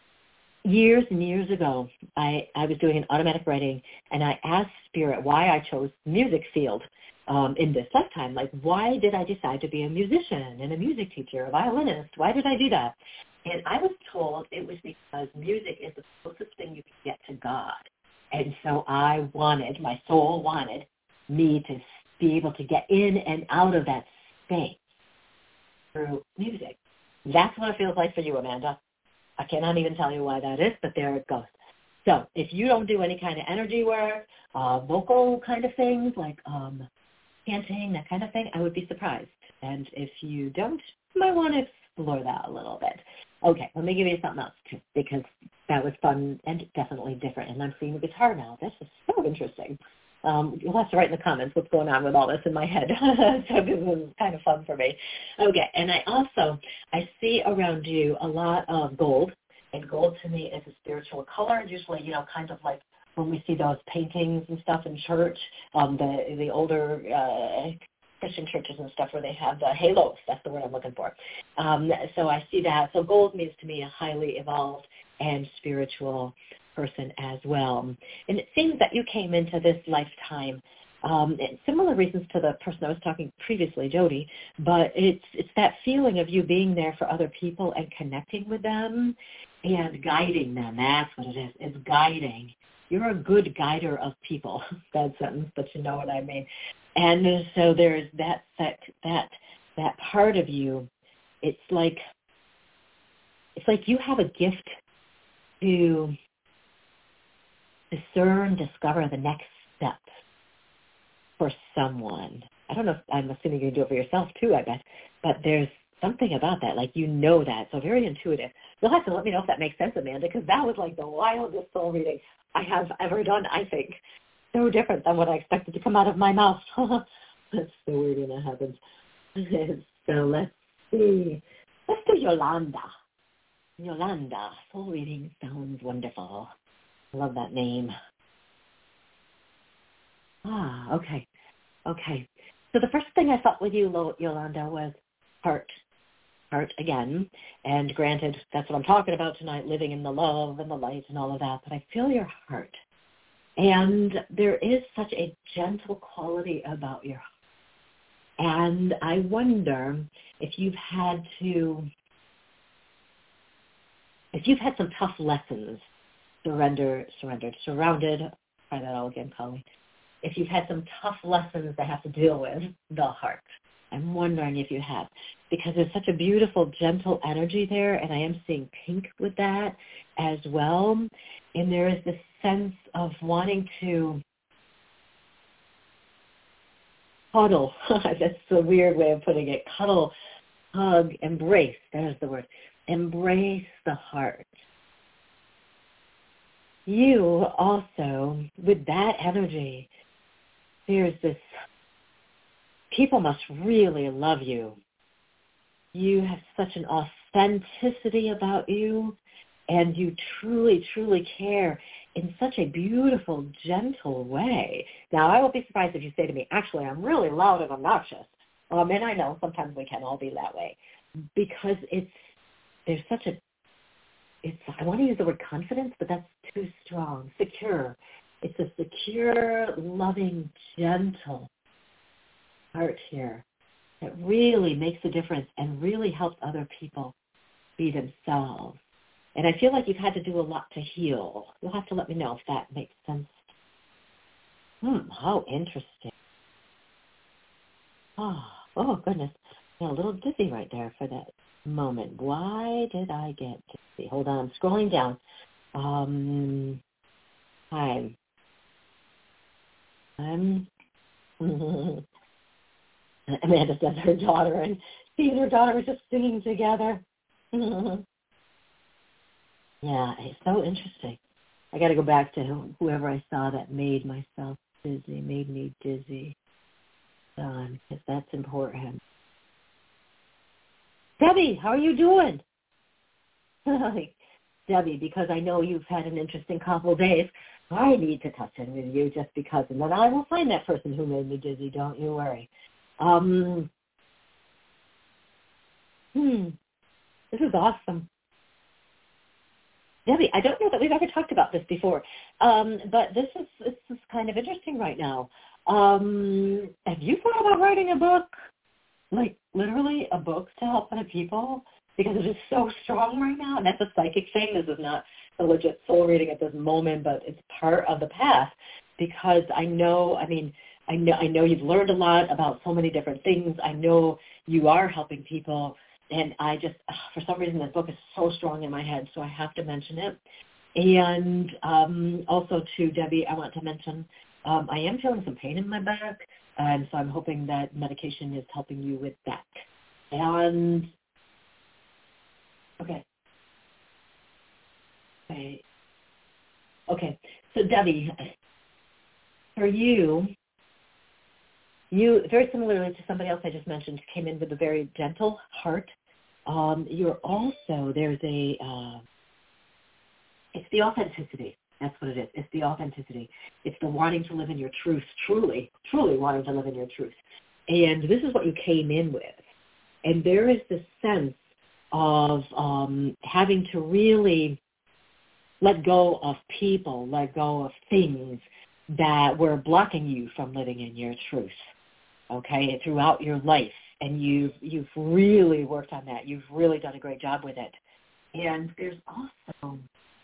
years and years ago, I, I was doing an automatic writing, and I asked Spirit why I chose music field um, in this lifetime. Like, why did I decide to be a musician and a music teacher, a violinist? Why did I do that? And I was told it was because music is the closest thing you can get to God. And so I wanted, my soul wanted me to be able to get in and out of that space through music. That's what it feels like for you, Amanda. I cannot even tell you why that is, but there it goes. So if you don't do any kind of energy work, uh, vocal kind of things like um, chanting, that kind of thing, I would be surprised. And if you don't, you might want to explore that a little bit. Okay, let me give you something else too, because that was fun and definitely different. And I'm seeing the guitar now. This is so interesting. Um, you'll have to write in the comments what's going on with all this in my head. So this was kind of fun for me. Okay, and I also, I see around you a lot of gold, and gold to me is a spiritual color, usually, you know, kind of like when we see those paintings and stuff in church, um, the, the older uh, Christian churches and stuff where they have the halos. That's the word I'm looking for. Um, so I see that. So gold means to me a highly evolved and spiritual person as well. And it seems that you came into this lifetime, um, similar reasons to the person I was talking previously, Jody, but it's it's that feeling of you being there for other people and connecting with them and guiding them. That's what it is. It's guiding. You're a good guider of people. Bad sentence, but you know what I mean. And so there's that that that that part of you. It's like it's like you have a gift to discern, discover the next step for someone. I don't know if I'm assuming you're going to do it for yourself too, I bet, but there's something about that, like you know that, so very intuitive. You'll have to let me know if that makes sense, Amanda, because that was like the wildest soul reading I have ever done, I think. So different than what I expected to come out of my mouth. That's so weird when that happens. So let's see. Let's do Yolanda. Yolanda, soul reading sounds wonderful. I love that name. Ah, okay. Okay. So the first thing I thought with you, Yolanda, was heart. Heart again. And granted, that's what I'm talking about tonight, living in the love and the light and all of that. But I feel your heart. And there is such a gentle quality about your heart. And I wonder if you've had to, if you've had some tough lessons Surrender, surrendered, surrounded, try that all again, Colleen. If you've had some tough lessons that have to deal with the heart, I'm wondering if you have, because there's such a beautiful, gentle energy there, and I am seeing pink with that as well. And there is this sense of wanting to cuddle. That's a weird way of putting it. Cuddle, hug, embrace. There's the word. Embrace the heart. You also, with that energy, there's this, people must really love you. You have such an authenticity about you, and you truly, truly care in such a beautiful, gentle way. Now, I won't be surprised if you say to me, actually, I'm really loud and obnoxious. Um, and I know sometimes we can all be that way, because it's, there's such a, It's, I want to use the word confidence, but that's too strong. Secure. It's a secure, loving, gentle heart here that really makes a difference and really helps other people be themselves. And I feel like you've had to do a lot to heal. You'll have to let me know if that makes sense. Hmm, how interesting. Oh, oh goodness. I got a little dizzy right there for that moment. Why did I get dizzy? Hold on, I'm scrolling down. Um, I'm, I'm, Amanda says her daughter, and she and her daughter were just singing together. Yeah, it's so interesting. I got to go back to whoever I saw that made myself dizzy, made me dizzy. Um, because that's important. Debbie, how are you doing? Debbie, because I know you've had an interesting couple of days, I need to touch in with you just because, and then I will find that person who made me dizzy, don't you worry. Um, hmm, this is awesome. Debbie, I don't know that we've ever talked about this before, um, but this is, this is kind of interesting right now. Um, have you thought about writing a book? Like, literally a book to help other people? Because it is so strong right now, and that's a psychic thing. This is not a legit soul reading at this moment, but it's part of the path. Because I know, I mean, I know, I know you've learned a lot about so many different things. I know you are helping people, and I just, for some reason, this book is so strong in my head, so I have to mention it. And um, also, to Debbie, I want to mention, um, I am feeling some pain in my back, and so I'm hoping that medication is helping you with that. And, okay. Okay. Okay. So, Debbie, for you, you, very similarly to somebody else I just mentioned, came in with a very gentle heart. Um, you're also, there's a, uh, it's the authenticity. That's what it is. It's the authenticity. It's the wanting to live in your truth, truly, truly wanting to live in your truth. And this is what you came in with. And there is this sense of um, having to really let go of people, let go of things that were blocking you from living in your truth, okay, throughout your life. And you've, you've really worked on that. You've really done a great job with it. And there's also...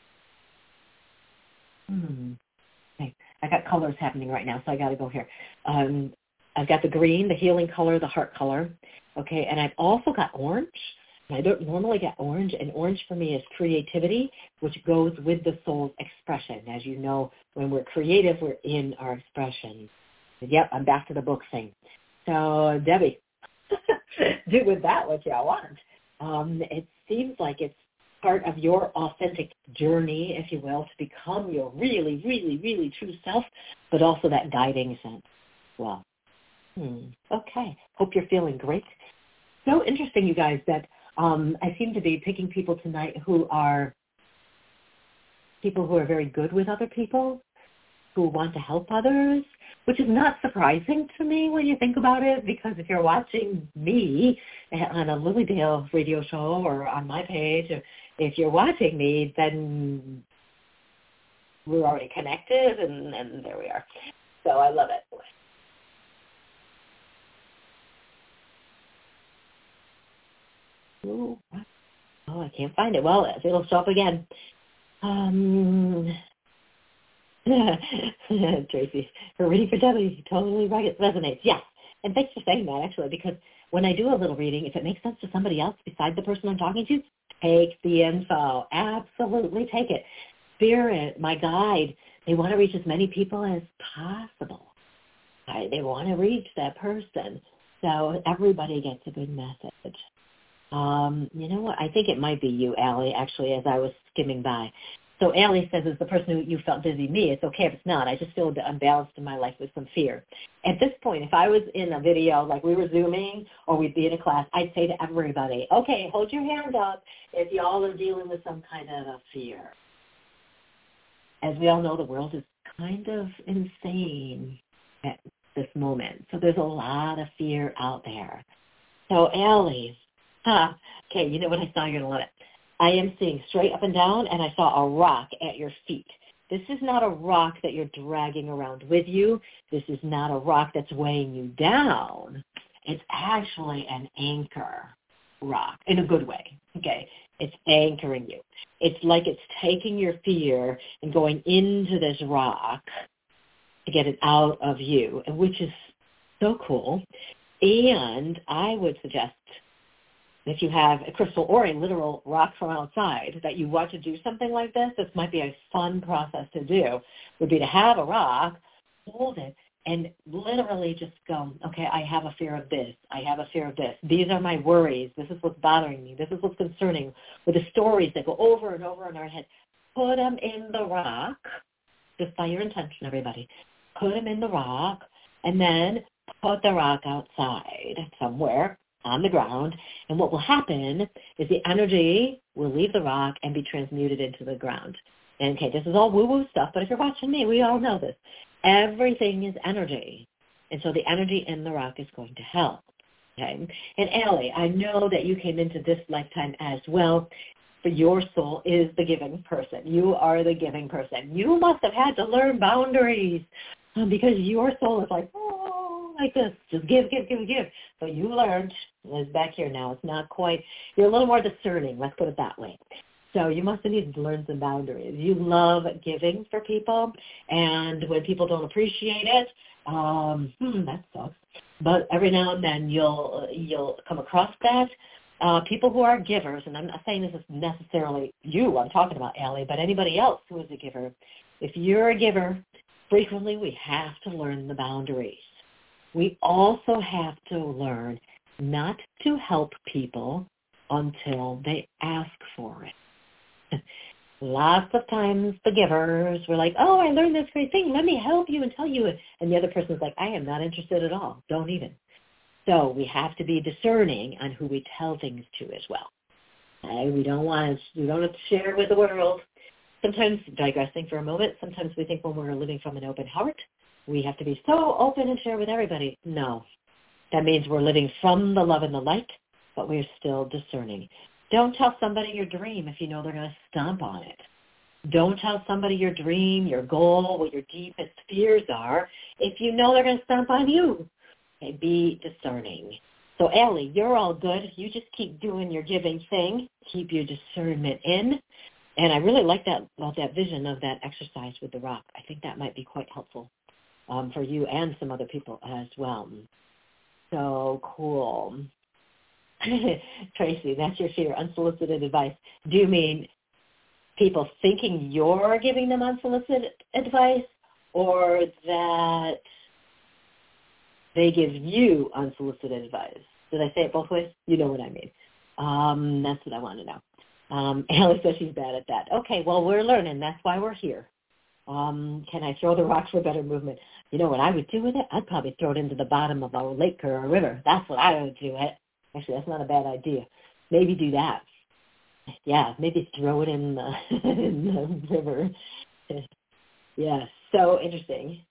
Hmm. Okay. I got colors happening right now, so I got to go here. Um, I've got the green, the healing color, the heart color. Okay, and I've also got orange. I don't normally get orange, and orange for me is creativity, which goes with the soul's expression. As you know, when we're creative, we're in our expression. Yep, I'm back to the book thing. So, Debbie, do with that what you want. Um, it seems like it's part of your authentic journey, if you will, to become your really, really, really true self, but also that guiding sense. Well, hmm, okay. Hope you're feeling great. So interesting, you guys, that um, I seem to be picking people tonight who are people who are very good with other people, who want to help others, which is not surprising to me when you think about it, because if you're watching me on a Lilydale radio show or on my page, or if you're watching me, then we're already connected, and, and there we are. So I love it. Ooh, oh, I can't find it. Well, it'll show up again. Um, Tracy, her reading for Debbie totally resonates. Yes, and thanks for saying that, actually, because when I do a little reading, if it makes sense to somebody else besides the person I'm talking to, take the info. Absolutely take it. Spirit, my guide, they want to reach as many people as possible. Right? They want to reach that person. So everybody gets a good message. Um, you know what? I think it might be you, Allie, actually, as I was skimming by. So Allie says, as the person who you felt dizzy, me, it's okay if it's not. I just feel unbalanced in my life with some fear. At this point, if I was in a video, like we were Zooming or we'd be in a class, I'd say to everybody, okay, hold your hand up if y'all are dealing with some kind of a fear. As we all know, the world is kind of insane at this moment. So there's a lot of fear out there. So Allie, huh, okay, you know what I saw? You're going to love it. I am seeing straight up and down, and I saw a rock at your feet. This is not a rock that you're dragging around with you. This is not a rock that's weighing you down. It's actually an anchor rock in a good way, okay? It's anchoring you. It's like it's taking your fear and going into this rock to get it out of you, which is so cool. And I would suggest if you have a crystal or a literal rock from outside that you want to do something like this, this might be a fun process to do, would be to have a rock, hold it, and literally just go, okay, I have a fear of this. I have a fear of this. These are my worries. This is what's bothering me. This is what's concerning. With the stories that go over and over in our head, put them in the rock, just by your intention, everybody. Put them in the rock, and then put the rock outside somewhere on the ground. And what will happen is the energy will leave the rock and be transmuted into the ground. And, okay, this is all woo-woo stuff, but if you're watching me, we all know this. Everything is energy. And so the energy in the rock is going to help. Okay? And Allie, I know that you came into this lifetime as well. But your soul is the giving person. You are the giving person. You must have had to learn boundaries um, because your soul is like, oh, like this. Just give, give, give, give. But you learned. It's back here now. It's not quite. You're a little more discerning. Let's put it that way. So you must have needed to learn some boundaries. You love giving for people, and when people don't appreciate it, um, hmm, that sucks. But every now and then you'll you'll come across that. Uh, people who are givers, and I'm not saying this is necessarily you, I'm talking about Allie, but anybody else who is a giver. If you're a giver, frequently we have to learn the boundaries. We also have to learn not to help people until they ask for it. Lots of times the givers were like, oh, I learned this great thing. Let me help you and tell you. And the other person's like, I am not interested at all. Don't even. So we have to be discerning on who we tell things to as well. Okay? We don't want to, we don't have to share with the world. Sometimes, digressing for a moment, sometimes we think when we're living from an open heart, we have to be so open and share with everybody. No. That means we're living from the love and the light, but we're still discerning. Don't tell somebody your dream if you know they're going to stomp on it. Don't tell somebody your dream, your goal, what your deepest fears are if you know they're going to stomp on you. Okay, be discerning. So, Allie, you're all good. You just keep doing your giving thing. Keep your discernment in. And I really like that, well, that vision of that exercise with the rock. I think that might be quite helpful um, for you and some other people as well. So cool. Tracy, that's your fear, unsolicited advice. Do you mean people thinking you're giving them unsolicited advice, or that they give you unsolicited advice? Did I say it both ways? You know what I mean. Um, that's what I want to know. Um, Allie says she's bad at that. Okay, well, we're learning. That's why we're here. Um, can I throw the rocks for better movement? You know what I would do with it? I'd probably throw it into the bottom of a lake or a river. That's what I would do with it. Actually, that's not a bad idea. Maybe do that. Yeah, maybe throw it in the, in the river. Yeah, so interesting.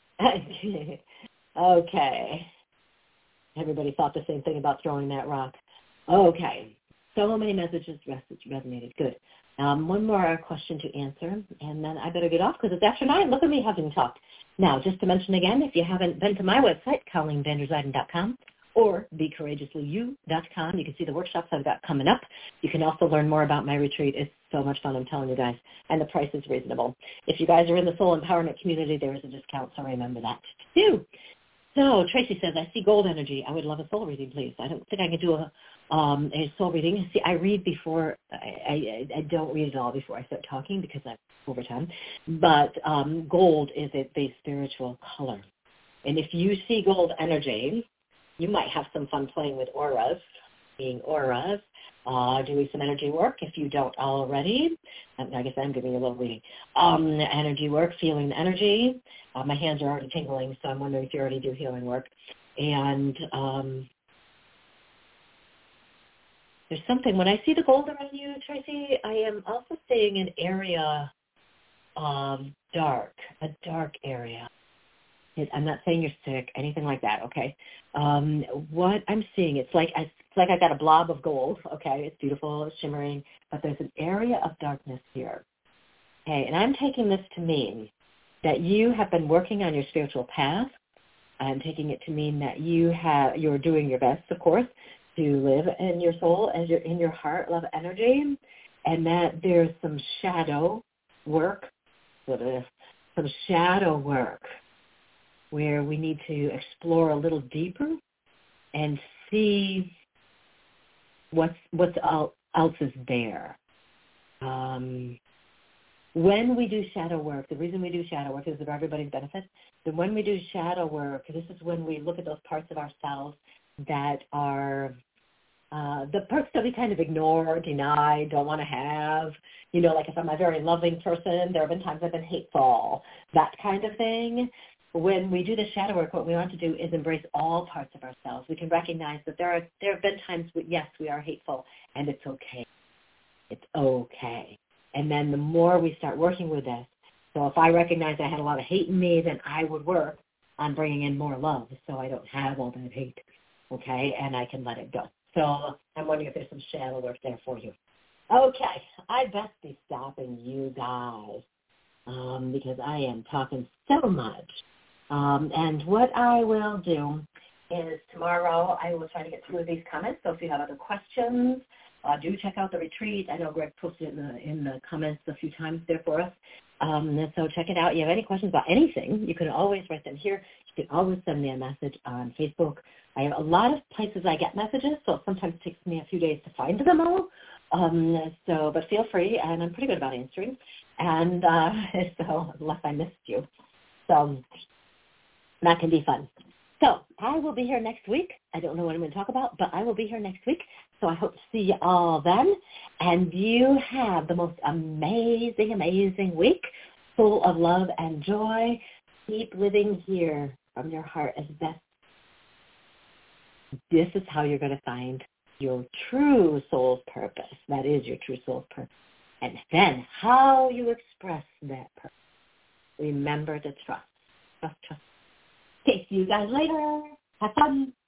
Okay. Everybody thought the same thing about throwing that rock. Okay. So many messages resonated. Good. Um, one more question to answer, and then I better get off because it's after nine. Look at me having talked. Now, just to mention again, if you haven't been to my website, colleen van der Zijden dot com, or be courageously you dot com. You can see the workshops I've got coming up. You can also learn more about my retreat. It's so much fun, I'm telling you guys, and the price is reasonable. If you guys are in the soul empowerment community, there is a discount, so remember that too. So Tracy says, I see gold energy. I would love a soul reading, please. I don't think I can do a um, a soul reading. See, I read before. I, I, I don't read it all before I start talking because I'm over time. But um, gold is a, a spiritual color. And if you see gold energy, you might have some fun playing with auras, being auras, uh, doing some energy work if you don't already. I guess I'm giving you a little reading. Um, energy work, feeling the energy. Uh, my hands are already tingling, so I'm wondering if you already do healing work. And um, there's something, when I see the gold around you, Tracy, I am also seeing an area of dark, a dark area. I'm not saying you're sick, anything like that, okay? Um, what I'm seeing, it's like I, it's like I got a blob of gold, okay? It's beautiful, it's shimmering, but there's an area of darkness here, okay? And I'm taking this to mean that you have been working on your spiritual path. I'm taking it to mean that you have, you're doing your best, of course, to live in your soul as you're in your heart, love energy, and that there's some shadow work, sort of some shadow work where we need to explore a little deeper and see what's what's else is there. Um, when we do shadow work, the reason we do shadow work is for everybody's benefit. But when we do shadow work, this is when we look at those parts of ourselves that are uh, the parts that we kind of ignore, deny, don't want to have. You know, like if I'm a very loving person, there have been times I've been hateful, that kind of thing. When we do the shadow work, what we want to do is embrace all parts of ourselves. We can recognize that there are there have been times, we, yes, we are hateful, and it's okay. It's okay. And then the more we start working with this, so if I recognize I had a lot of hate in me, then I would work on bringing in more love so I don't have all that hate, okay, and I can let it go. So I'm wondering if there's some shadow work there for you. Okay, I best be stopping you guys um, because I am talking so much. Um, and what I will do is tomorrow I will try to get through these comments. So if you have other questions, uh, do check out the retreat. I know Greg posted it in the, in the comments a few times there for us. Um, so check it out. You have any questions about anything, you can always write them here. You can always send me a message on Facebook. I have a lot of places I get messages, so it sometimes takes me a few days to find them all. Um, so, but feel free, and I'm pretty good about answering. And uh, so, unless I missed you. So that can be fun. So I will be here next week. I don't know what I'm going to talk about, but I will be here next week. So I hope to see you all then. And you have the most amazing, amazing week full of love and joy. Keep living here from your heart as best. This is how you're going to find your true soul's purpose. That is your true soul's purpose. And then how you express that purpose. Remember to trust. Trust, trust. Okay, see you guys later. Have fun.